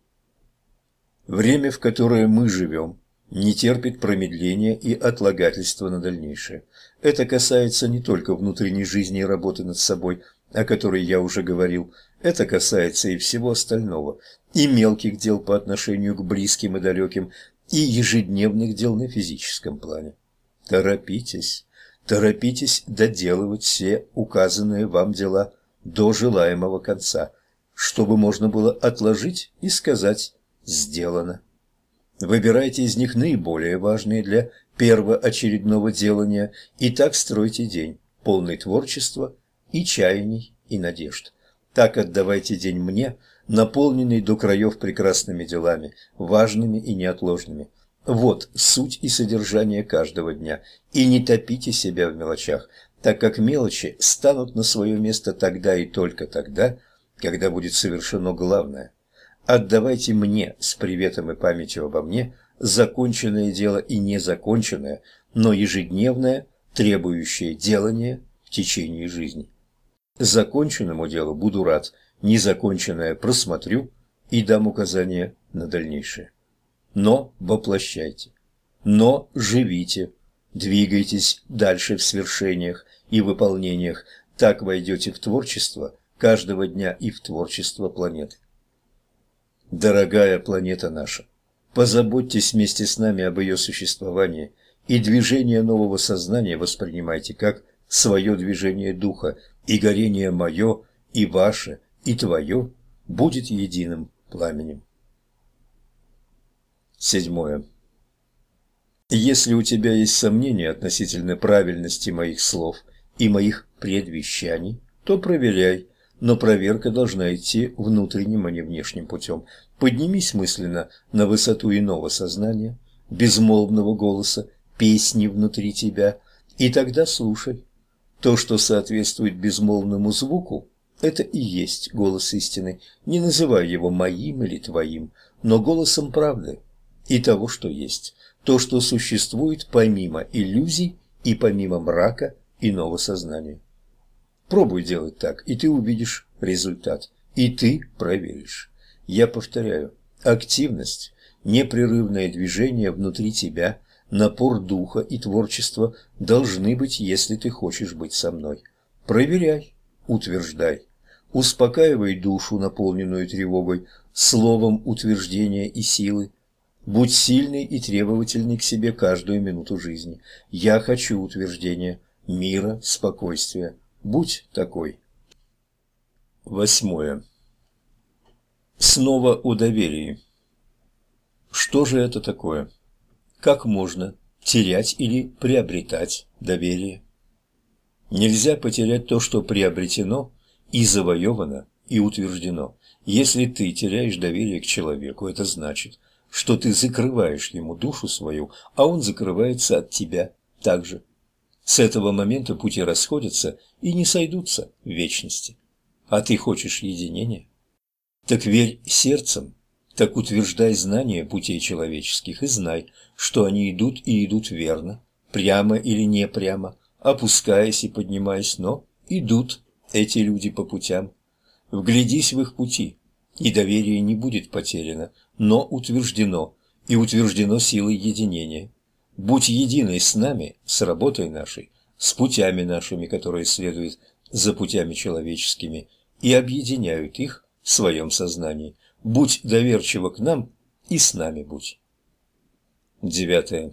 Время, в которое мы живем, не терпит промедления и отлагательства на дальнейшее. Это касается не только внутренней жизни и работы над собой, о которой я уже говорил, это касается и всего остального, и мелких дел по отношению к близким и далеким, и ежедневных дел на физическом плане. Торопитесь, торопитесь доделывать все указанные вам дела до желаемого конца, чтобы можно было отложить и сказать «сделано». Выбирайте из них наиболее важные для первоочередного делания, и так стройте день, полный творчества и чаяний и надежд. Так отдавайте день мне, наполненный до краев прекрасными делами, важными и неотложными. Вот суть и содержание каждого дня, и не топите себя в мелочах, так как мелочи станут на свое место тогда и только тогда, когда будет совершено главное. Отдавайте мне с приветом и памятью обо мне законченное дело и незаконченное, но ежедневное, требующее делания в течение жизни. Законченному делу буду рад, незаконченное просмотрю и дам указания на дальнейшее. Но воплощайте, но живите, двигайтесь дальше в свершениях и выполнениях, так войдете в творчество каждого дня и в творчество планеты. Дорогая планета наша, позаботьтесь вместе с нами об ее существовании, и движение нового сознания воспринимайте как свое движение духа, и горение мое, и ваше, и твое будет единым пламенем. Седьмое. Если у тебя есть сомнения относительно правильности моих слов и моих предвещаний, то проверяй, но проверка должна идти внутренним, а не внешним путем. Поднимись мысленно на высоту иного сознания, безмолвного голоса, песни внутри тебя, и тогда слушай. То, что соответствует безмолвному звуку, это и есть голос истины. Не называй его моим или твоим, но голосом правды и того, что есть, то, что существует помимо иллюзий и помимо мрака иного сознания. Пробуй делать так, и ты увидишь результат, и ты проверишь. Я повторяю, активность, непрерывное движение внутри тебя, напор духа и творчества должны быть, если ты хочешь быть со мной. Проверяй, утверждай, успокаивай душу, наполненную тревогой, словом утверждения и силы. Будь сильный и требовательный к себе каждую минуту жизни. Я хочу утверждения, мира, спокойствия. Будь такой. Восьмое. Снова о доверии. Что же это такое? Как можно терять или приобретать доверие? Нельзя потерять то, что приобретено и завоевано, и утверждено. Если ты теряешь доверие к человеку, это значит, что ты закрываешь ему душу свою, а он закрывается от тебя также. С этого момента пути расходятся и не сойдутся в вечности. А ты хочешь единения? Так верь сердцем, так утверждай знания путей человеческих и знай, что они идут и идут верно, прямо или не прямо, опускаясь и поднимаясь, но идут эти люди по путям. Вглядись в их пути, и доверие не будет потеряно, но утверждено, и утверждено силой единения. Будь единой с нами, с работой нашей, с путями нашими, которые следуют за путями человеческими, и объединяют их в своем сознании. Будь доверчива к нам, и с нами будь. Девятое.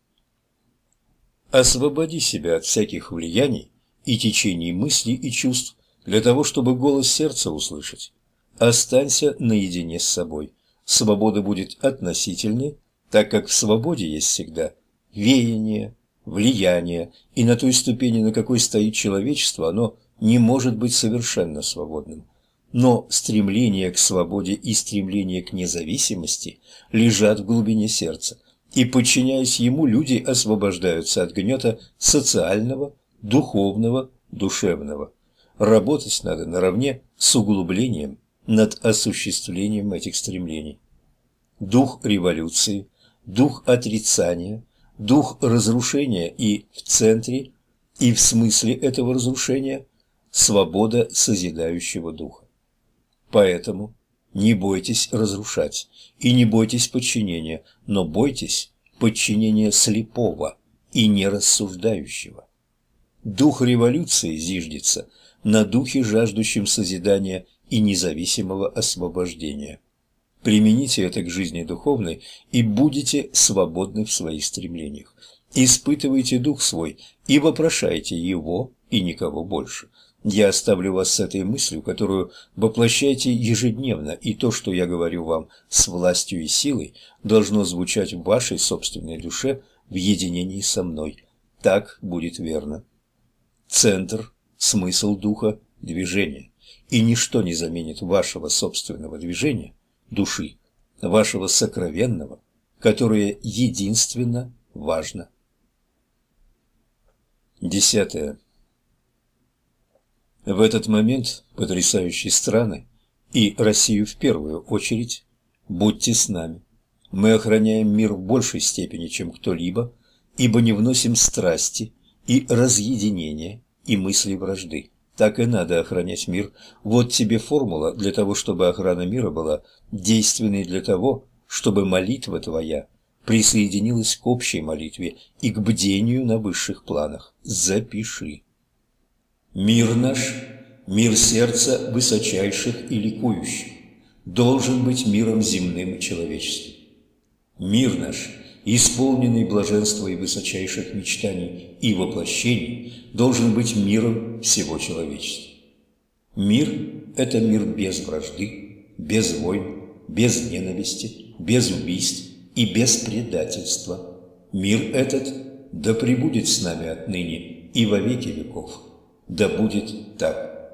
Освободи себя от всяких влияний и течений мыслей и чувств для того, чтобы голос сердца услышать. Останься наедине с собой. Свобода будет относительной, так как в свободе есть всегда веяние, влияние, и на той ступени, на какой стоит человечество, оно не может быть совершенно свободным. Но стремление к свободе и стремление к независимости лежат в глубине сердца, и, подчиняясь ему, люди освобождаются от гнета социального, духовного, душевного. Работать надо наравне с углублением над осуществлением этих стремлений. Дух революции, дух отрицания, дух разрушения и в центре, и в смысле этого разрушения – свобода созидающего духа. Поэтому не бойтесь разрушать и не бойтесь подчинения, но бойтесь подчинения слепого и нерассуждающего. Дух революции зиждется на духе, жаждущем созидания и независимого освобождения. Примените это к жизни духовной и будете свободны в своих стремлениях. Испытывайте дух свой и вопрошайте его и никого больше. Я оставлю вас с этой мыслью, которую воплощайте ежедневно, и то, что я говорю вам с властью и силой, должно звучать в вашей собственной душе в единении со мной. Так будет верно. Центр, смысл духа – движение, и ничто не заменит вашего собственного движения, души, вашего сокровенного, которое единственно важно. Десятое. В этот момент, потрясающий страны, и Россию в первую очередь, будьте с нами. Мы охраняем мир в большей степени, чем кто-либо, ибо не вносим страсти и разъединения и мысли вражды. Так и надо охранять мир. Вот тебе формула для того, чтобы охрана мира была действенной, для того, чтобы молитва твоя присоединилась к общей молитве и к бдению на высших планах. Запиши. Мир наш, мир сердца высочайших и ликующих, должен быть миром земным и человеческим. Мир наш, исполненный блаженства и высочайших мечтаний и воплощений, должен быть миром всего человечества. Мир – это мир без вражды, без войн, без ненависти, без убийств и без предательства. Мир этот да пребудет с нами отныне и во веки веков. Да будет так.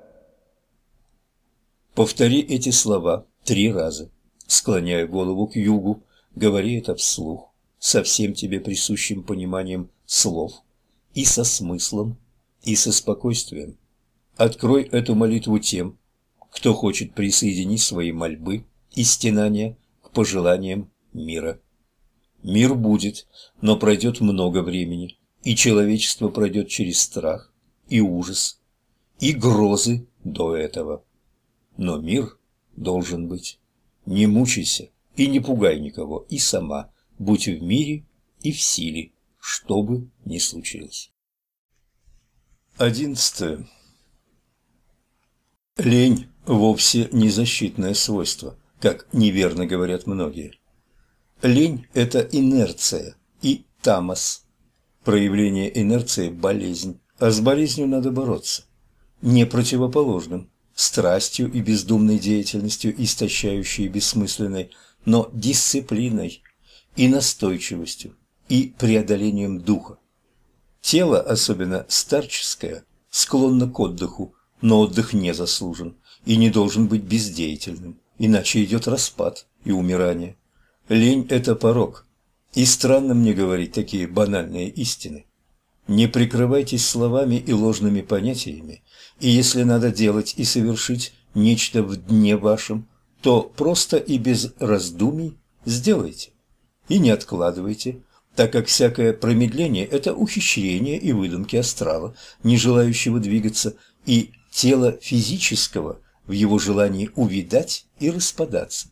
Повтори эти слова три раза, склоняя голову к югу, говори это вслух, со всем тебе присущим пониманием слов, и со смыслом, и со спокойствием. Открой эту молитву тем, кто хочет присоединить свои мольбы и стенания к пожеланиям мира. Мир будет, но пройдет много времени, и человечество пройдет через страх и ужас, и грозы до этого. Но мир должен быть. Не мучайся и не пугай никого, и сама будь в мире и в силе, что бы ни случилось. Одиннадцатое. Лень вовсе не защитное свойство, как неверно говорят многие. Лень – это инерция и тамос. Проявление инерции – болезнь, а с болезнью надо бороться. Не противоположным, страстью и бездумной деятельностью, истощающей и бессмысленной, но дисциплиной и настойчивостью, и преодолением духа. Тело, особенно старческое, склонно к отдыху, но отдых не заслужен и не должен быть бездеятельным, иначе идет распад и умирание. Лень – это порок, и странно мне говорить такие банальные истины. Не прикрывайтесь словами и ложными понятиями, и если надо делать и совершить нечто в дне вашем, то просто и без раздумий сделайте. И не откладывайте, так как всякое промедление – это ухищрение и выдумки астрала, не желающего двигаться, и тела физического в его желании увядать и распадаться.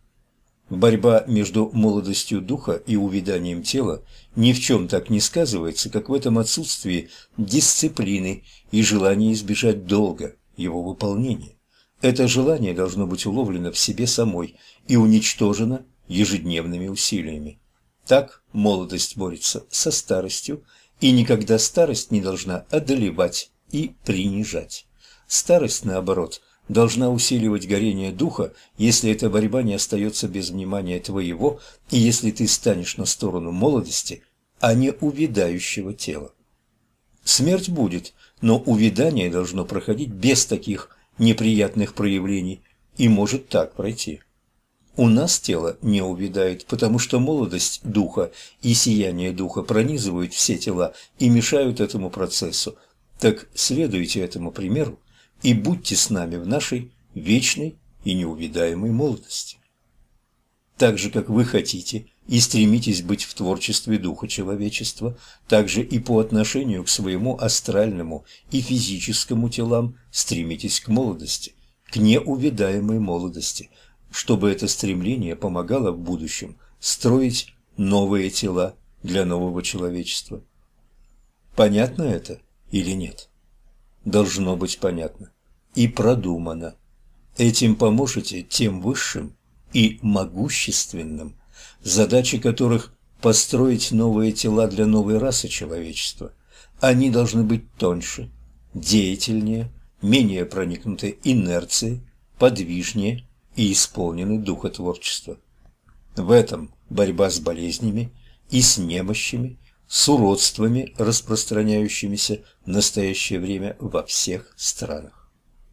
Борьба между молодостью духа и увяданием тела ни в чем так не сказывается, как в этом отсутствии дисциплины и желании избежать долга его выполнения. Это желание должно быть уловлено в себе самой и уничтожено ежедневными усилиями. Так молодость борется со старостью, и никогда старость не должна одолевать и принижать. Старость, наоборот, должна усиливать горение духа, если эта борьба не остается без внимания твоего, и если ты станешь на сторону молодости, а не увядающего тела. Смерть будет, но увядание должно проходить без таких неприятных проявлений, и может так пройти. У нас тело не увядает, потому что молодость духа и сияние духа пронизывают все тела и мешают этому процессу. Так следуйте этому примеру и будьте с нами в нашей вечной и неувядаемой молодости. Так же, как вы хотите и стремитесь быть в творчестве духа человечества, так же и по отношению к своему астральному и физическому телам стремитесь к молодости, к неувядаемой молодости, чтобы это стремление помогало в будущем строить новые тела для нового человечества. Понятно это или нет? Должно быть понятно и продумано. Этим поможете тем высшим и могущественным, задачи которых построить новые тела для новой расы человечества. Они должны быть тоньше, деятельнее, менее проникнуты инерцией, подвижнее и исполнены духа творчества. В этом борьба с болезнями и с немощами, с уродствами, распространяющимися в настоящее время во всех странах.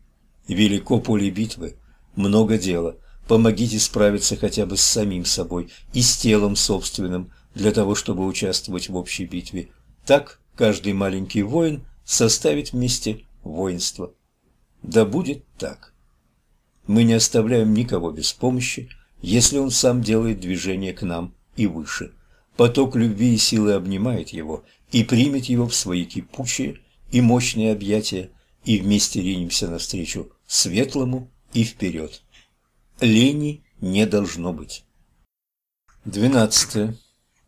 Велико поле битвы, много дела. Помогите справиться хотя бы с самим собой и с телом собственным, для того, чтобы участвовать в общей битве. Так каждый маленький воин составит вместе воинство. Да будет так. Мы не оставляем никого без помощи, если он сам делает движение к нам и выше. Поток любви и силы обнимает его и примет его в свои кипучие и мощные объятия, и вместе ринемся навстречу светлому и вперед. Лени не должно быть. Двенадцатое.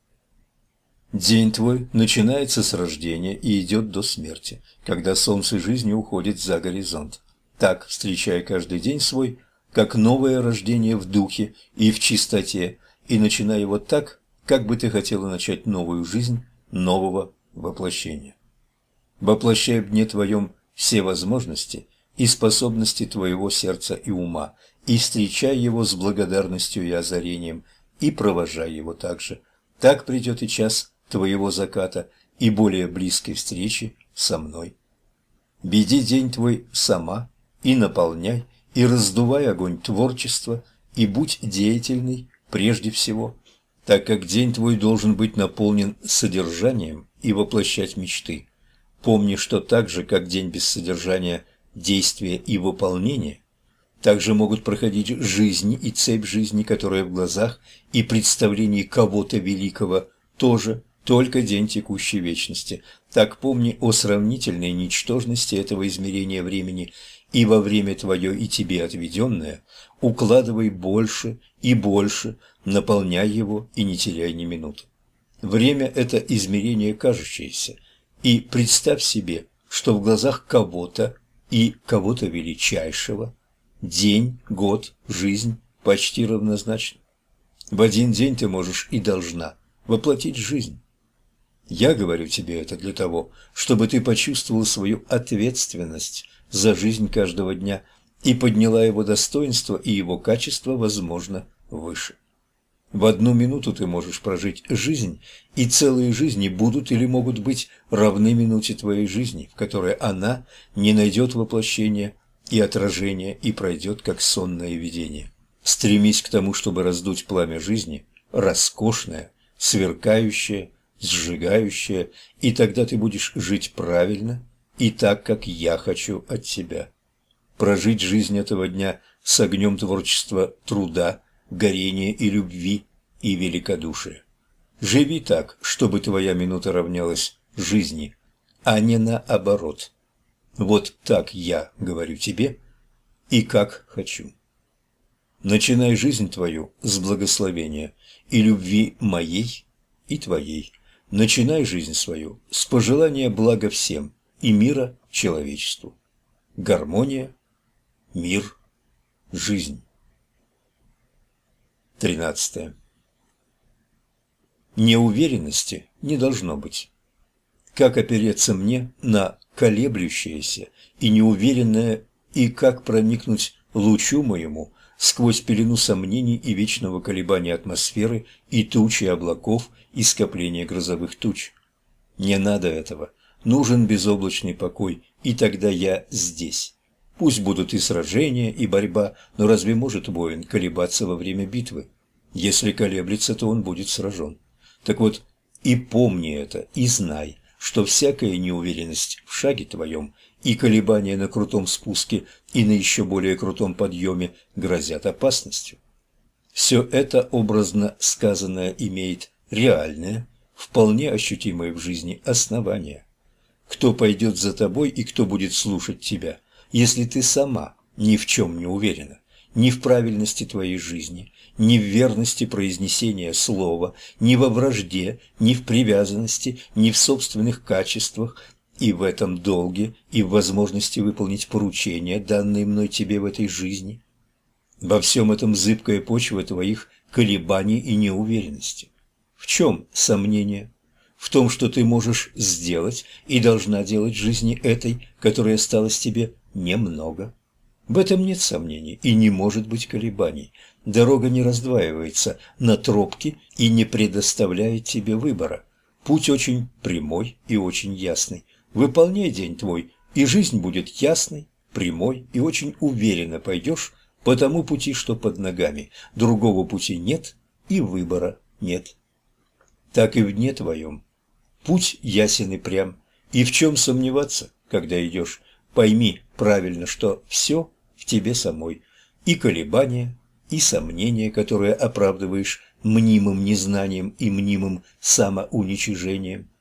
День твой начинается с рождения и идет до смерти, когда солнце жизни уходит за горизонт. Так, встречай каждый день свой, как новое рождение в духе и в чистоте, и начинай его так, как бы ты хотела начать новую жизнь нового воплощения. Воплощай в дне твоем все возможности и способности твоего сердца и ума, и встречай его с благодарностью и озарением, и провожай его также. Так придет и час твоего заката и более близкой встречи со мной. Веди день твой сама и наполняй, и раздувай огонь творчества, и будь деятельной прежде всего, так как день твой должен быть наполнен содержанием и воплощать мечты. Помни, что так же, как день без содержания, действия и выполнения, также могут проходить жизни и цепь жизни, которая в глазах и представлении кого-то великого тоже только день текущей вечности. Так помни о сравнительной ничтожности этого измерения времени, и во время твое и тебе отведенное укладывай больше и больше, наполняй его и не теряй ни минуты. Время – это измерение кажущееся, и представь себе, что в глазах кого-то и кого-то величайшего день, год, жизнь почти равнозначны. В один день ты можешь и должна воплотить жизнь. Я говорю тебе это для того, чтобы ты почувствовал свою ответственность за жизнь каждого дня и подняла его достоинство и его качество, возможно, выше. В одну минуту ты можешь прожить жизнь, и целые жизни будут или могут быть равны минуте твоей жизни, в которой она не найдет воплощения и отражения и пройдет как сонное видение. Стремись к тому, чтобы раздуть пламя жизни, роскошное, сверкающее, сжигающее, и тогда ты будешь жить правильно и так, как я хочу от тебя. Прожить жизнь этого дня с огнем творчества, труда, горения и любви и великодушия. Живи так, чтобы твоя минута равнялась жизни, а не наоборот. Вот так я говорю тебе и как хочу. Начинай жизнь твою с благословения и любви моей и твоей. Начинай жизнь свою с пожелания блага всем и мира человечеству. Гармония, мир, жизнь. Тринадцатое. Неуверенности не должно быть. Как опереться мне на колеблющееся и неуверенное, и как проникнуть лучу моему сквозь пелену сомнений и вечного колебания атмосферы и тучи облаков и скопления грозовых туч? Не надо этого. Нужен безоблачный покой, и тогда я здесь. Пусть будут и сражения, и борьба, но разве может воин колебаться во время битвы? Если колеблется, то он будет сражен. Так вот, и помни это, и знай, что всякая неуверенность в шаге твоем и колебания на крутом спуске и на еще более крутом подъеме грозят опасностью. Все это, образно сказанное, имеет реальное, вполне ощутимое в жизни основание. Кто пойдет за тобой и кто будет слушать тебя, если ты сама ни в чем не уверена, ни в правильности твоей жизни, ни в верности произнесения слова, ни во вражде, ни в привязанности, ни в собственных качествах, и в этом долге, и в возможности выполнить поручения, данные мной тебе в этой жизни? Во всем этом зыбкая почва твоих колебаний и неуверенности. В чем сомнение? В том, что ты можешь сделать и должна делать в жизни этой, которой осталось тебе немного. В этом нет сомнений и не может быть колебаний. Дорога не раздваивается на тропки и не предоставляет тебе выбора. Путь очень прямой и очень ясный. Выполняй день твой, и жизнь будет ясной, прямой и очень уверенно пойдешь по тому пути, что под ногами. Другого пути нет и выбора нет. Так и в дне твоем. Путь ясен и прям, и в чем сомневаться, когда идешь? Пойми правильно, что все в тебе самой, и колебания, и сомнения, которые оправдываешь мнимым незнанием и мнимым самоуничижением.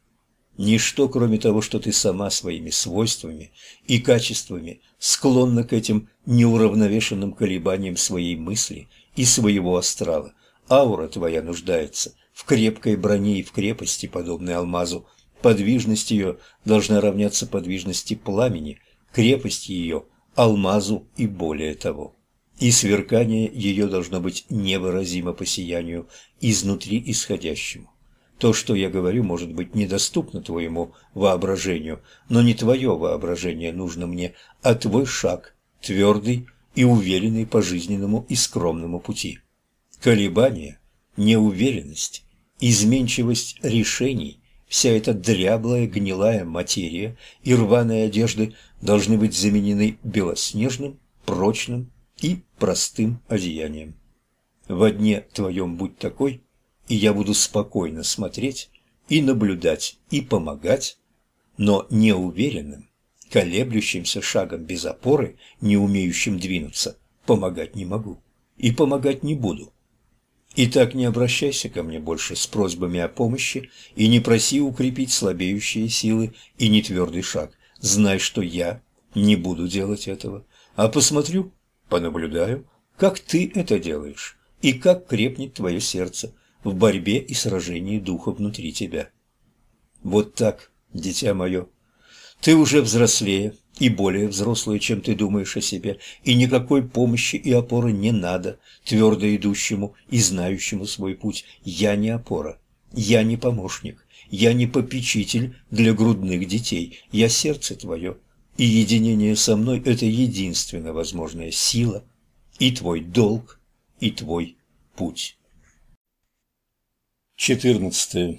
ничто, кроме того, что ты сама своими свойствами и качествами склонна к этим неуравновешенным колебаниям своей мысли и своего астрала. Аура твоя нуждается в крепкой броне и в крепости, подобной алмазу. Подвижность ее должна равняться подвижности пламени, крепость ее – алмазу и более того. И сверкание ее должно быть невыразимо по сиянию, изнутри исходящему. То, что я говорю, может быть недоступно твоему воображению, но не твое воображение нужно мне, а твой шаг, твердый и уверенный по жизненному и скромному пути. Колебания, неуверенность, изменчивость решений, вся эта дряблая гнилая материя и рваные одежды должны быть заменены белоснежным, прочным и простым одеянием. Во дне твоем будь такой, и я буду спокойно смотреть и наблюдать и помогать, но неуверенным, колеблющимся шагом без опоры, не умеющим двинуться, помогать не могу и помогать не буду. Итак, не обращайся ко мне больше с просьбами о помощи и не проси укрепить слабеющие силы и нетвердый шаг. Знай, что я не буду делать этого, а посмотрю, понаблюдаю, как ты это делаешь и как крепнет твое сердце в борьбе и сражении духа внутри тебя. Вот так, дитя мое, ты уже взрослее и более взрослая, чем ты думаешь о себе, и никакой помощи и опоры не надо твердо идущему и знающему свой путь. Я не опора, я не помощник, я не попечитель для грудных детей, я сердце твое, и единение со мной – это единственная возможная сила, и твой долг, и твой путь. четырнадцатое.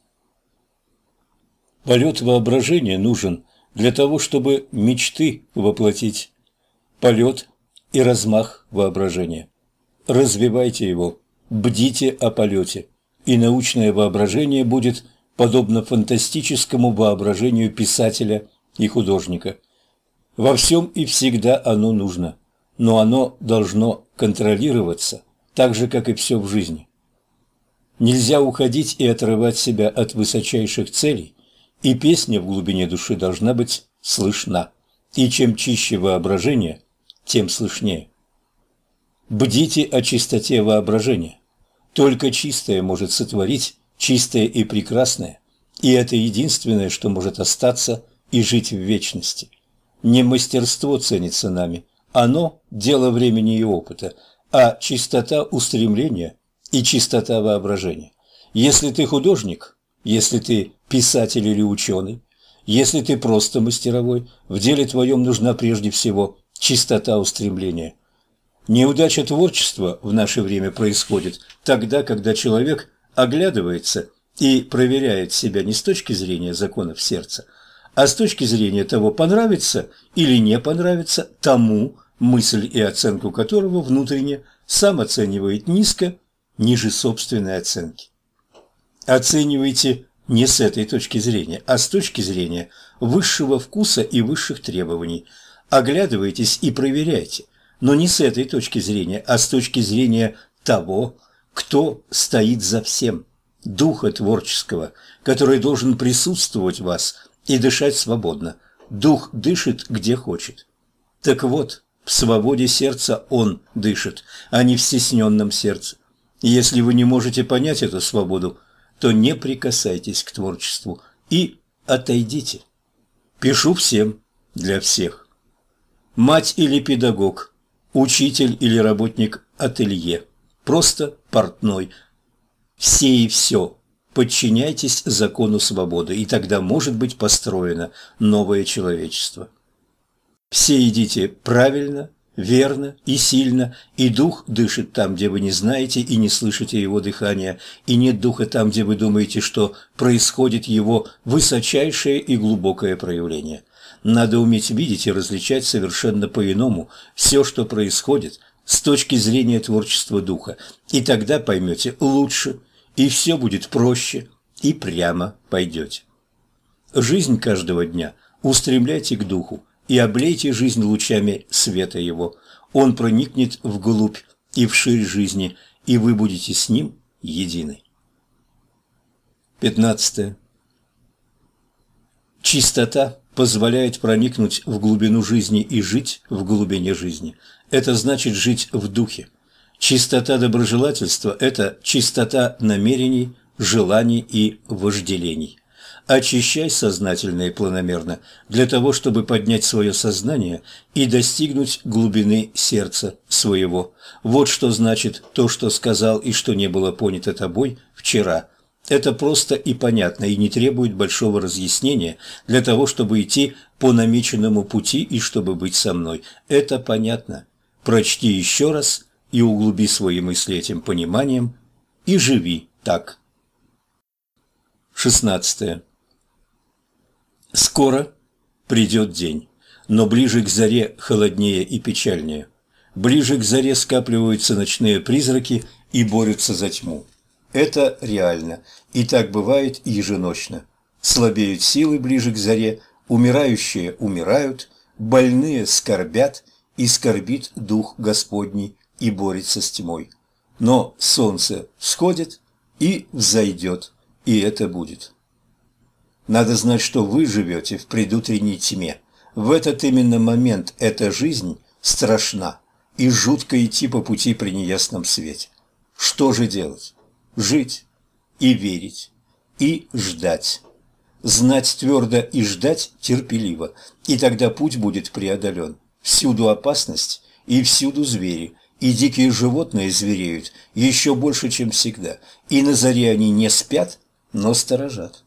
Полет воображения нужен для того, чтобы мечты воплотить. Полет и размах воображения. Развивайте его, бдите о полете, и научное воображение будет подобно фантастическому воображению писателя и художника. Во всем и всегда оно нужно, но оно должно контролироваться, так же, как и все в жизни. Нельзя уходить и отрывать себя от высочайших целей, и песня в глубине души должна быть слышна, и чем чище воображение, тем слышнее. Бдите о чистоте воображения. Только чистое может сотворить чистое и прекрасное, и это единственное, что может остаться и жить в вечности. Не мастерство ценится нами, оно – дело времени и опыта, а чистота устремления и чистота воображения. Если ты художник, если ты писатель или ученый, если ты просто мастеровой, в деле твоем нужна прежде всего чистота устремления. Неудача творчества в наше время происходит тогда, когда человек оглядывается и проверяет себя не с точки зрения законов сердца, а с точки зрения того, понравится или не понравится тому, мысль и оценку которого внутренне сам оценивает низко, ниже собственной оценки. Оценивайте не с этой точки зрения, а с точки зрения высшего вкуса и высших требований. Оглядывайтесь и проверяйте, но не с этой точки зрения, а с точки зрения того, кто стоит за всем, духа творческого, который должен присутствовать в вас и дышать свободно. Дух дышит, где хочет. Так вот, в свободе сердца он дышит, а не в стесненном сердце. Если вы не можете понять эту свободу, то не прикасайтесь к творчеству и отойдите. Пишу всем, для всех. Мать или педагог, учитель или работник ателье, просто портной. Все и все. Подчиняйтесь закону свободы, и тогда может быть построено новое человечество. Все идите правильно, верно и сильно, и дух дышит там, где вы не знаете и не слышите его дыхания, и нет духа там, где вы думаете, что происходит его высочайшее и глубокое проявление. Надо уметь видеть и различать совершенно по-иному все, что происходит с точки зрения творчества духа, и тогда поймете лучше, и все будет проще, и прямо пойдете. Жизнь каждого дня устремляйте к духу, и облейте жизнь лучами света его. Он проникнет вглубь и вширь жизни, и вы будете с ним едины. пятнадцатое. Чистота позволяет проникнуть в глубину жизни и жить в глубине жизни. Это значит жить в духе. Чистота доброжелательства – это чистота намерений, желаний и вожделений. Очищай сознательно и планомерно для того, чтобы поднять свое сознание и достигнуть глубины сердца своего. Вот что значит то, что сказал и что не было понято тобой вчера. Это просто и понятно, и не требует большого разъяснения для того, чтобы идти по намеченному пути и чтобы быть со мной. Это понятно. Прочти еще раз и углуби свои мысли этим пониманием, и живи так. шестнадцатое. Скоро придет день, но ближе к заре холоднее и печальнее. Ближе к заре скапливаются ночные призраки и борются за тьму. Это реально, и так бывает еженочно. Слабеют силы ближе к заре, умирающие умирают, больные скорбят, и скорбит Дух Господний и борется с тьмой. Но солнце всходит и взойдет, и это будет. Надо знать, что вы живете в предутренней тьме. В этот именно момент эта жизнь страшна, и жутко идти по пути при неясном свете. Что же делать? Жить и верить, и ждать. Знать твердо и ждать терпеливо, и тогда путь будет преодолен. Всюду опасность, и всюду звери, и дикие животные звереют еще больше, чем всегда, и на заре они не спят, но сторожат.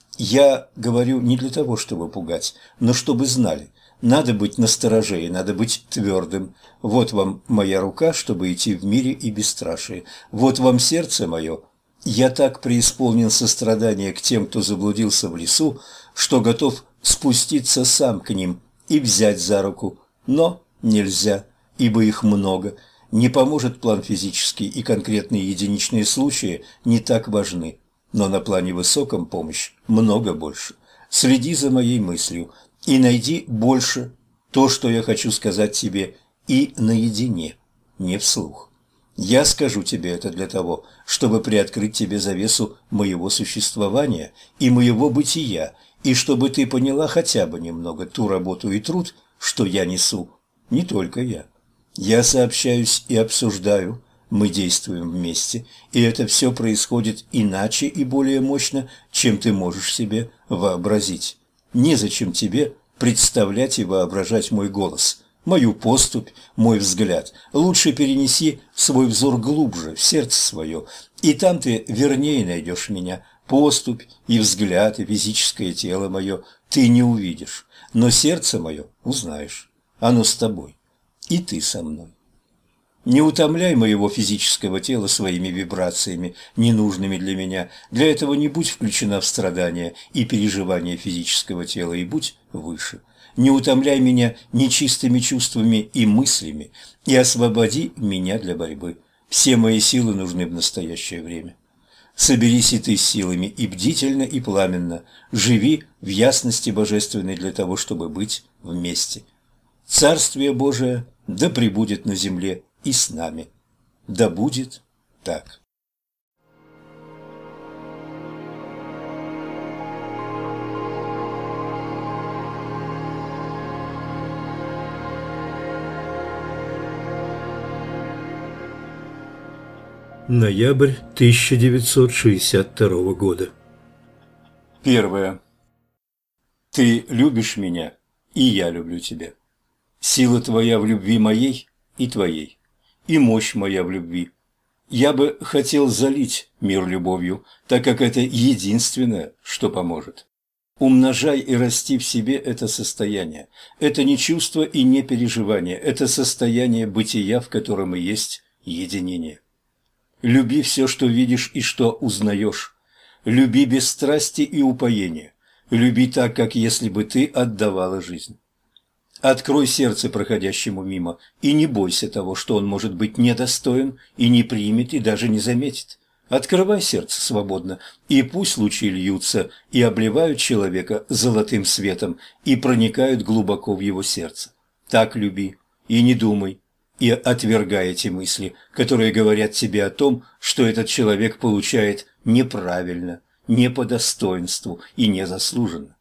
Я говорю не для того, чтобы пугать, но чтобы знали. Надо быть настороже и надо быть твердым. Вот вам моя рука, чтобы идти в мире и бесстрашии. Вот вам сердце мое. Я так преисполнен сострадания к тем, кто заблудился в лесу, что готов спуститься сам к ним и взять за руку. Но нельзя, ибо их много. Не поможет план физический, и конкретные единичные случаи не так важны. Но на плане высоком помощь много больше. Следи за моей мыслью и найди больше то, что я хочу сказать тебе, и наедине, не вслух. Я скажу тебе это для того, чтобы приоткрыть тебе завесу моего существования и моего бытия, и чтобы ты поняла хотя бы немного ту работу и труд, что я несу, не только я. Я сообщаюсь и обсуждаю, мы действуем вместе, и это все происходит иначе и более мощно, чем ты можешь себе вообразить. Незачем тебе представлять и воображать мой голос, мою поступь, мой взгляд. Лучше перенеси свой взор глубже, в сердце свое, и там ты вернее найдешь меня. Поступь и взгляд, и физическое тело мое ты не увидишь, но сердце мое узнаешь. Оно с тобой, и ты со мной. Не утомляй моего физического тела своими вибрациями, ненужными для меня. Для этого не будь включена в страдания и переживания физического тела, и будь выше. Не утомляй меня нечистыми чувствами и мыслями, и освободи меня для борьбы. Все мои силы нужны в настоящее время. Соберись и ты с силами, и бдительно, и пламенно. Живи в ясности божественной для того, чтобы быть вместе. Царствие Божие да пребудет на земле и с нами. Да будет так. Ноябрь тысяча девятьсот шестьдесят второго года. Первое. Ты любишь меня, и я люблю тебя. Сила твоя в любви моей и твоей, и мощь моя в любви. Я бы хотел залить мир любовью, так как это единственное, что поможет. Умножай и расти в себе это состояние. Это не чувство и не переживание, это состояние бытия, в котором и есть единение. Люби все, что видишь и что узнаешь. Люби без страсти и упоения. Люби так, как если бы ты отдавала жизнь. Открой сердце проходящему мимо, и не бойся того, что он может быть недостоин и не примет, и даже не заметит. Открывай сердце свободно, и пусть лучи льются и обливают человека золотым светом и проникают глубоко в его сердце. Так люби и не думай, и отвергай эти мысли, которые говорят тебе о том, что этот человек получает неправильно, не по достоинству и незаслуженно.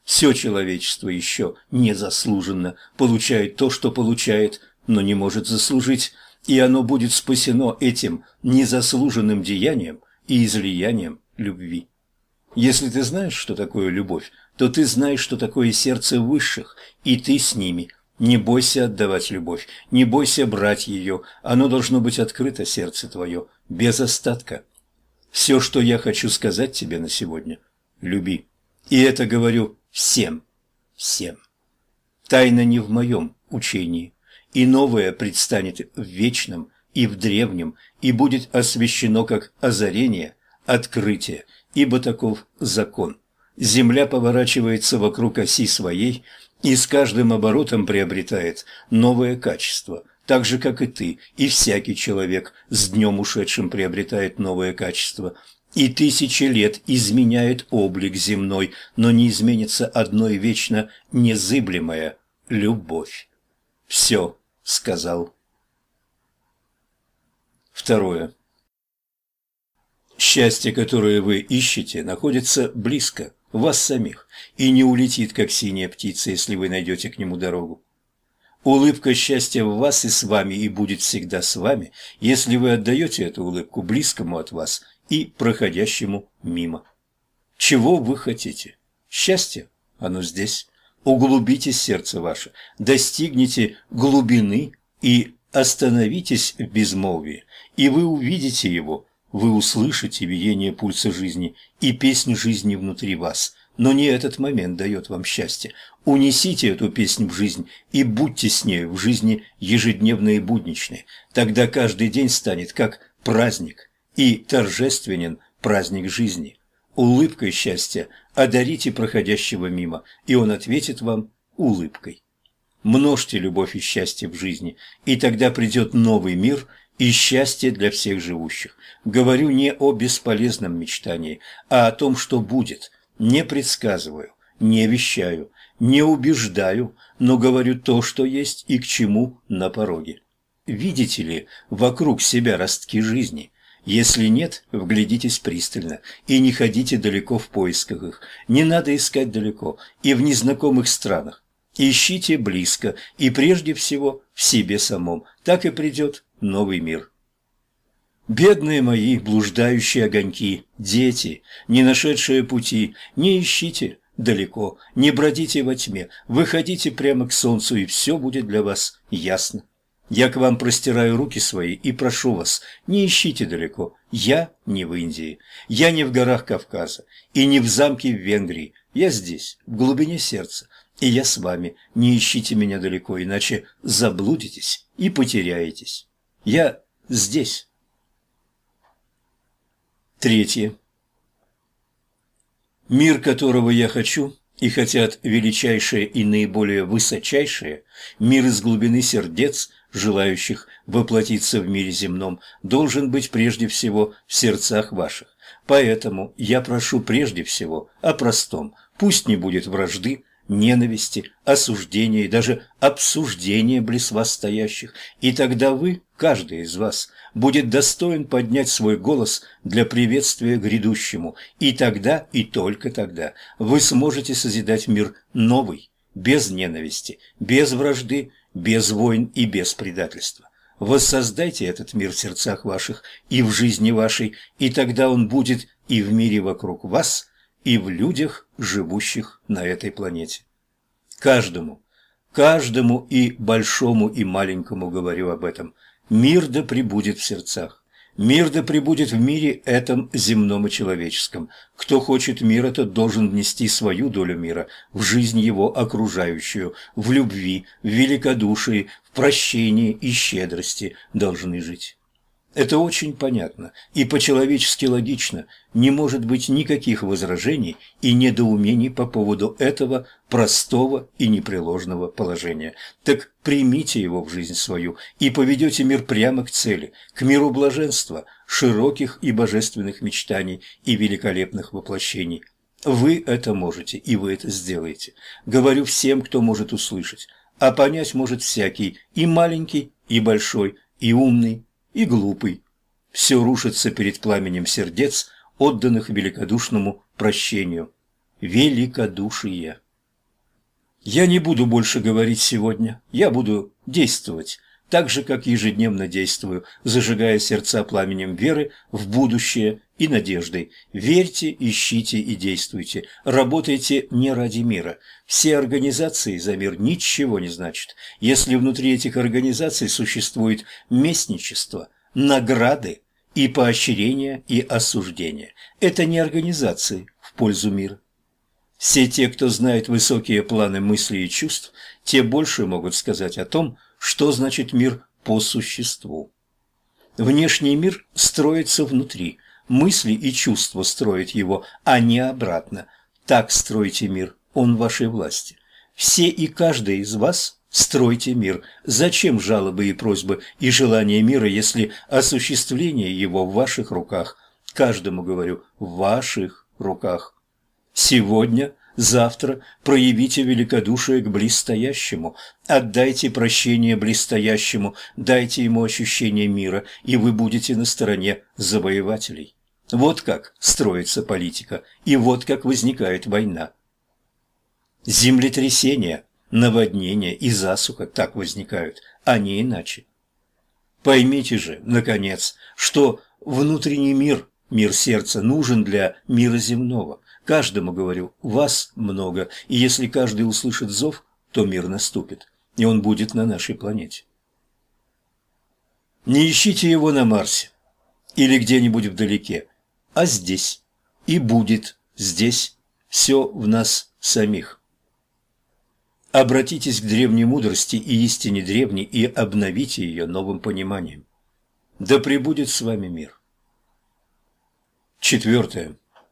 Все человечество еще незаслуженно получает то, что получает, но не может заслужить, и оно будет спасено этим незаслуженным деянием и излиянием любви. Если ты знаешь, что такое любовь, то ты знаешь, что такое сердце высших, и ты с ними. Не бойся отдавать любовь, не бойся брать ее, оно должно быть открыто, сердце твое, без остатка. Все, что я хочу сказать тебе на сегодня – люби. И это говорю всем, всем. Тайна не в моем учении, и новое предстанет в вечном и в древнем, и будет освящено как озарение, открытие, ибо таков закон. Земля поворачивается вокруг оси своей и с каждым оборотом приобретает новое качество, так же, как и ты, и всякий человек с днем ушедшим приобретает новое качество. И тысячи лет изменяет облик земной, но не изменится одно и вечно незыблемая любовь. Все сказал. Второе. Счастье, которое вы ищете, находится близко, вас самих, и не улетит, как синяя птица, если вы найдете к нему дорогу. Улыбка счастья в вас и с вами, и будет всегда с вами, если вы отдаете эту улыбку близкому от вас и проходящему мимо. Чего вы хотите? Счастье? Оно здесь. Углубите сердце ваше, достигните глубины и остановитесь в безмолвии, и вы увидите его. Вы услышите биение пульса жизни и песнь жизни внутри вас, но не этот момент дает вам счастье. Унесите эту песнь в жизнь и будьте с нею в жизни ежедневной и будничной. Тогда каждый день станет как праздник и торжественен праздник жизни. Улыбкой счастья одарите проходящего мимо, и он ответит вам улыбкой. Множьте любовь и счастье в жизни, и тогда придет новый мир и счастье для всех живущих. Говорю не о бесполезном мечтании, а о том, что будет. Не предсказываю, не вещаю, не убеждаю, но говорю то, что есть и к чему на пороге. Видите ли вокруг себя ростки жизни? Если нет, вглядитесь пристально и не ходите далеко в поисках их. Не надо искать далеко и в незнакомых странах. Ищите близко и прежде всего в себе самом. Так и придет новый мир. Бедные мои блуждающие огоньки, дети, не нашедшие пути, не ищите далеко, не бродите во тьме, выходите прямо к солнцу, и все будет для вас ясно. Я к вам простираю руки свои и прошу вас, не ищите далеко. Я не в Индии, я не в горах Кавказа и не в замке в Венгрии. Я здесь, в глубине сердца, и я с вами. Не ищите меня далеко, иначе заблудитесь и потеряетесь. Я здесь. Третье. Мир, которого я хочу, и хотят величайшие и наиболее высочайшие, мир из глубины сердец, желающих воплотиться в мире земном, должен быть прежде всего в сердцах ваших. Поэтому я прошу прежде всего о простом. Пусть не будет вражды, ненависти, осуждения и даже обсуждения близ вас стоящих, и тогда вы, каждый из вас, будет достоин поднять свой голос для приветствия грядущему, и тогда, и только тогда, вы сможете созидать мир новый, без ненависти, без вражды, без войн и без предательства. Воссоздайте этот мир в сердцах ваших и в жизни вашей, и тогда он будет и в мире вокруг вас, и в людях, живущих на этой планете. Каждому, каждому и большому, и маленькому говорю об этом. Мир да пребудет в сердцах. Мир да пребудет в мире этом земном и человеческом. Кто хочет мира, тот должен внести свою долю мира в жизнь его окружающую, в любви, в великодушии, в прощении и щедрости должны жить. Это очень понятно и по-человечески логично, не может быть никаких возражений и недоумений по поводу этого простого и непреложного положения. Так примите его в жизнь свою и поведете мир прямо к цели, к миру блаженства, широких и божественных мечтаний и великолепных воплощений. Вы это можете, и вы это сделаете. Говорю всем, кто может услышать, а понять может всякий, и маленький, и большой, и умный, и глупый. Все рушится перед пламенем сердец, отданных великодушному прощению. Великодушие. Я не буду больше говорить сегодня, я буду действовать, так же, как ежедневно действую, зажигая сердца пламенем веры в будущее и надеждой. Верьте, ищите и действуйте. Работайте не ради мира. Все организации за мир ничего не значат, если внутри этих организаций существует местничество, награды и поощрения и осуждения. Это не организации в пользу мира. Все те, кто знает высокие планы мыслей и чувств, те больше могут сказать о том, что значит мир по существу. Внешний мир строится внутри, мысли и чувства строят его, а не обратно. Так стройте мир, он в вашей власти. Все и каждый из вас стройте мир. Зачем жалобы и просьбы и желания мира, если осуществление его в ваших руках? Каждому говорю, в ваших руках. Сегодня, завтра проявите великодушие к близстоящему, отдайте прощение близстоящему, дайте ему ощущение мира, и вы будете на стороне завоевателей. Вот как строится политика, и вот как возникает война. Землетрясения, наводнения и засуха так возникают, а не иначе. Поймите же, наконец, что внутренний мир, мир сердца, нужен для мира земного. Каждому говорю, вас много, и если каждый услышит зов, то мир наступит, и он будет на нашей планете. Не ищите его на Марсе или где-нибудь вдалеке, а здесь, и будет здесь все в нас самих. Обратитесь к древней мудрости и истине древней и обновите ее новым пониманием. Да пребудет с вами мир. Четвертое.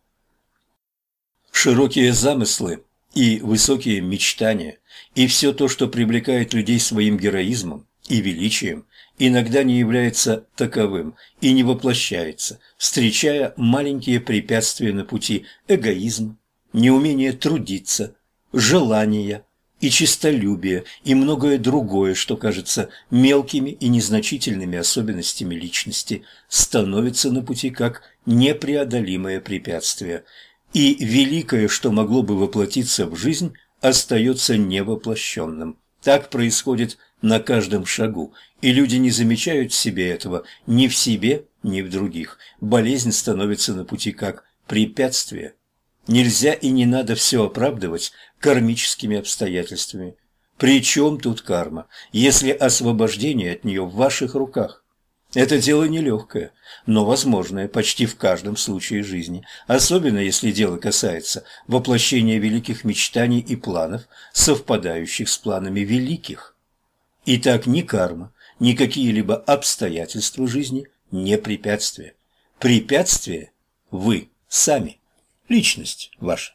Широкие замыслы и высокие мечтания, и все то, что привлекает людей своим героизмом и величием, иногда не является таковым и не воплощается, встречая маленькие препятствия на пути: эгоизм, неумение трудиться, желания и честолюбие, и многое другое, что кажется мелкими и незначительными особенностями личности, становится на пути как непреодолимое препятствие. И великое, что могло бы воплотиться в жизнь, остается невоплощенным. Так происходит на каждом шагу, и люди не замечают в себе этого ни в себе, ни в других. Болезнь становится на пути как препятствие. Нельзя и не надо все оправдывать кармическими обстоятельствами. При чем тут карма, если освобождение от нее в ваших руках? Это дело нелегкое, но возможное почти в каждом случае жизни, особенно если дело касается воплощения великих мечтаний и планов, совпадающих с планами великих. Итак, ни карма, ни какие-либо обстоятельства жизни не препятствия. Препятствие – вы сами, личность ваша.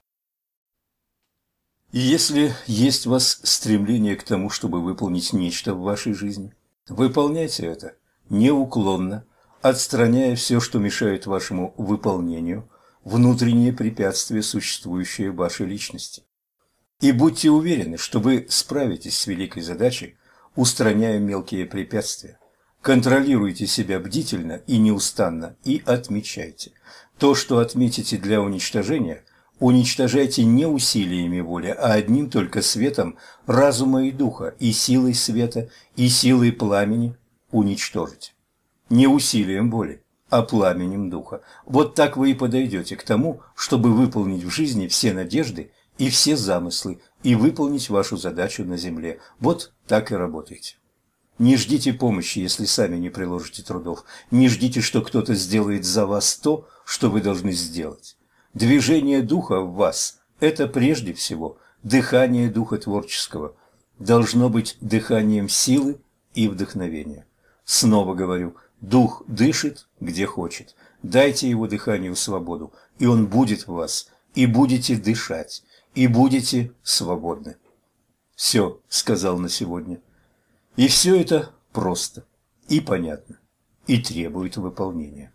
И если есть у вас стремление к тому, чтобы выполнить нечто в вашей жизни, выполняйте это неуклонно, отстраняя все, что мешает вашему выполнению, внутренние препятствия, существующие в вашей личности. И будьте уверены, что вы справитесь с великой задачей, устраняя мелкие препятствия. Контролируйте себя бдительно и неустанно и отмечайте. То, что отметите для уничтожения, уничтожайте не усилиями воли, а одним только светом разума и духа, и силой света, и силой пламени уничтожить. Не усилием воли, а пламенем духа. Вот так вы и подойдете к тому, чтобы выполнить в жизни все надежды и все замыслы, и выполнить вашу задачу на земле. Вот так и работайте. Не ждите помощи, если сами не приложите трудов. Не ждите, что кто-то сделает за вас то, что вы должны сделать. Движение духа в вас – это прежде всего дыхание духа творческого. Должно быть дыханием силы и вдохновения. Снова говорю, дух дышит, где хочет. Дайте его дыханию свободу, и он будет в вас, и будете дышать, и будете свободны. Все сказал на сегодня. И все это просто и понятно, и требует выполнения.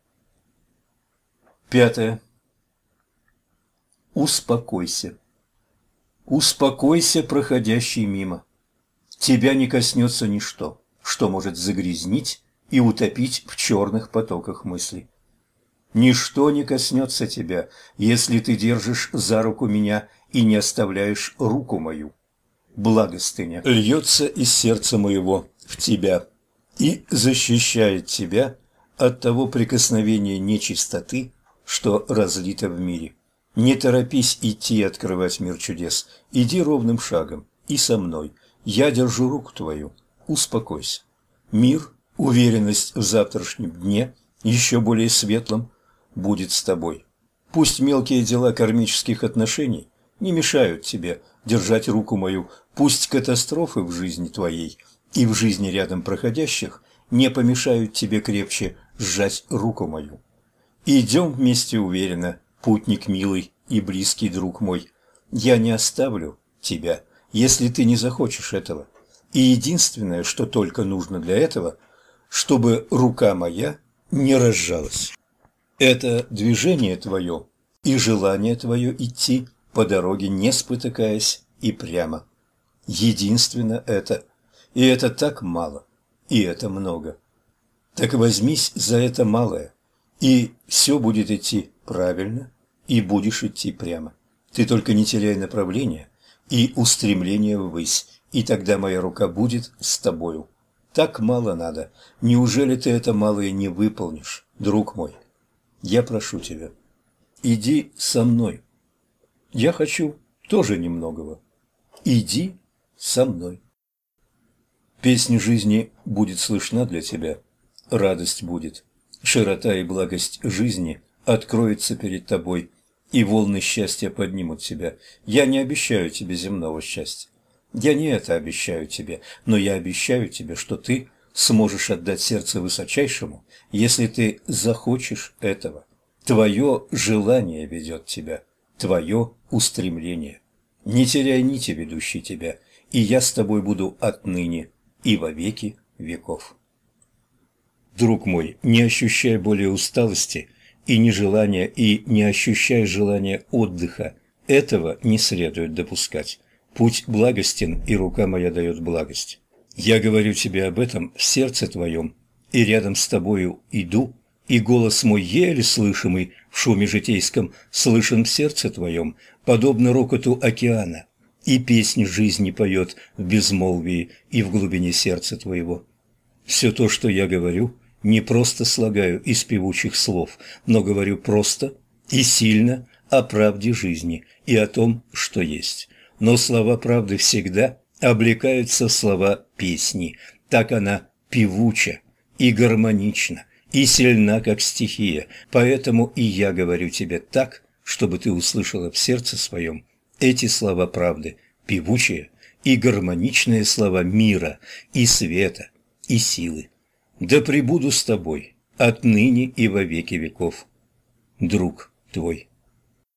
Пятое. Успокойся. Успокойся, проходящий мимо. Тебя не коснется ничто, что может загрязнить и утопить в черных потоках мыслей. Ничто не коснется тебя, если ты держишь за руку меня и не оставляешь руку мою. благостыня льется из сердца моего в тебя и защищает тебя от того прикосновения нечистоты, что разлито в мире. Не торопись идти и открывать мир чудес. Иди ровным шагом и со мной. Я держу руку твою. Успокойся. Мир, уверенность в завтрашнем дне, еще более светлом, будет с тобой. Пусть мелкие дела кармических отношений не мешают тебе держать руку мою. Пусть катастрофы в жизни твоей и в жизни рядом проходящих не помешают тебе крепче сжать руку мою. Идем вместе уверенно, путник милый и близкий друг мой. Я не оставлю тебя, если ты не захочешь этого. И единственное, что только нужно для этого, чтобы рука моя не разжалась. Это движение твое и желание твое идти по дороге, не спотыкаясь и прямо. Единственно это. И это так мало, и это много. Так возьмись за это малое, и все будет идти правильно, и будешь идти прямо. Ты только не теряй направления и устремления ввысь, и тогда моя рука будет с тобою. Так мало надо. Неужели ты это малое не выполнишь, друг мой? Я прошу тебя, иди со мной. Я хочу тоже немногого. Иди со мной. Песня жизни будет слышна для тебя, радость будет, широта и благость жизни откроется перед тобой, и волны счастья поднимут тебя. Я не обещаю тебе земного счастья. Я не это обещаю тебе, но я обещаю тебе, что ты сможешь отдать сердце высочайшему, если ты захочешь этого. Твое желание ведет тебя, твое устремление. Не теряй нити, ведущей тебя, и я с тобой буду отныне и во веки веков. Друг мой, не ощущай более усталости и нежелания, и не ощущай желания отдыха. Этого не следует допускать. Путь благостен, и рука моя дает благость. Я говорю тебе об этом в сердце твоем, и рядом с тобою иду, и голос мой еле слышимый в шуме житейском слышен в сердце твоем, подобно рокоту океана, и песнь жизни поет в безмолвии и в глубине сердца твоего. Все то, что я говорю, не просто слагаю из певучих слов, но говорю просто и сильно о правде жизни и о том, что есть. Но слова правды всегда облекаются в слова песни. Так она певуча и гармонична, и сильна, как стихия. Поэтому и я говорю тебе так, чтобы ты услышала в сердце своем эти слова правды, певучие и гармоничные слова мира и света и силы. Да пребуду с тобой отныне и во веки веков, друг твой.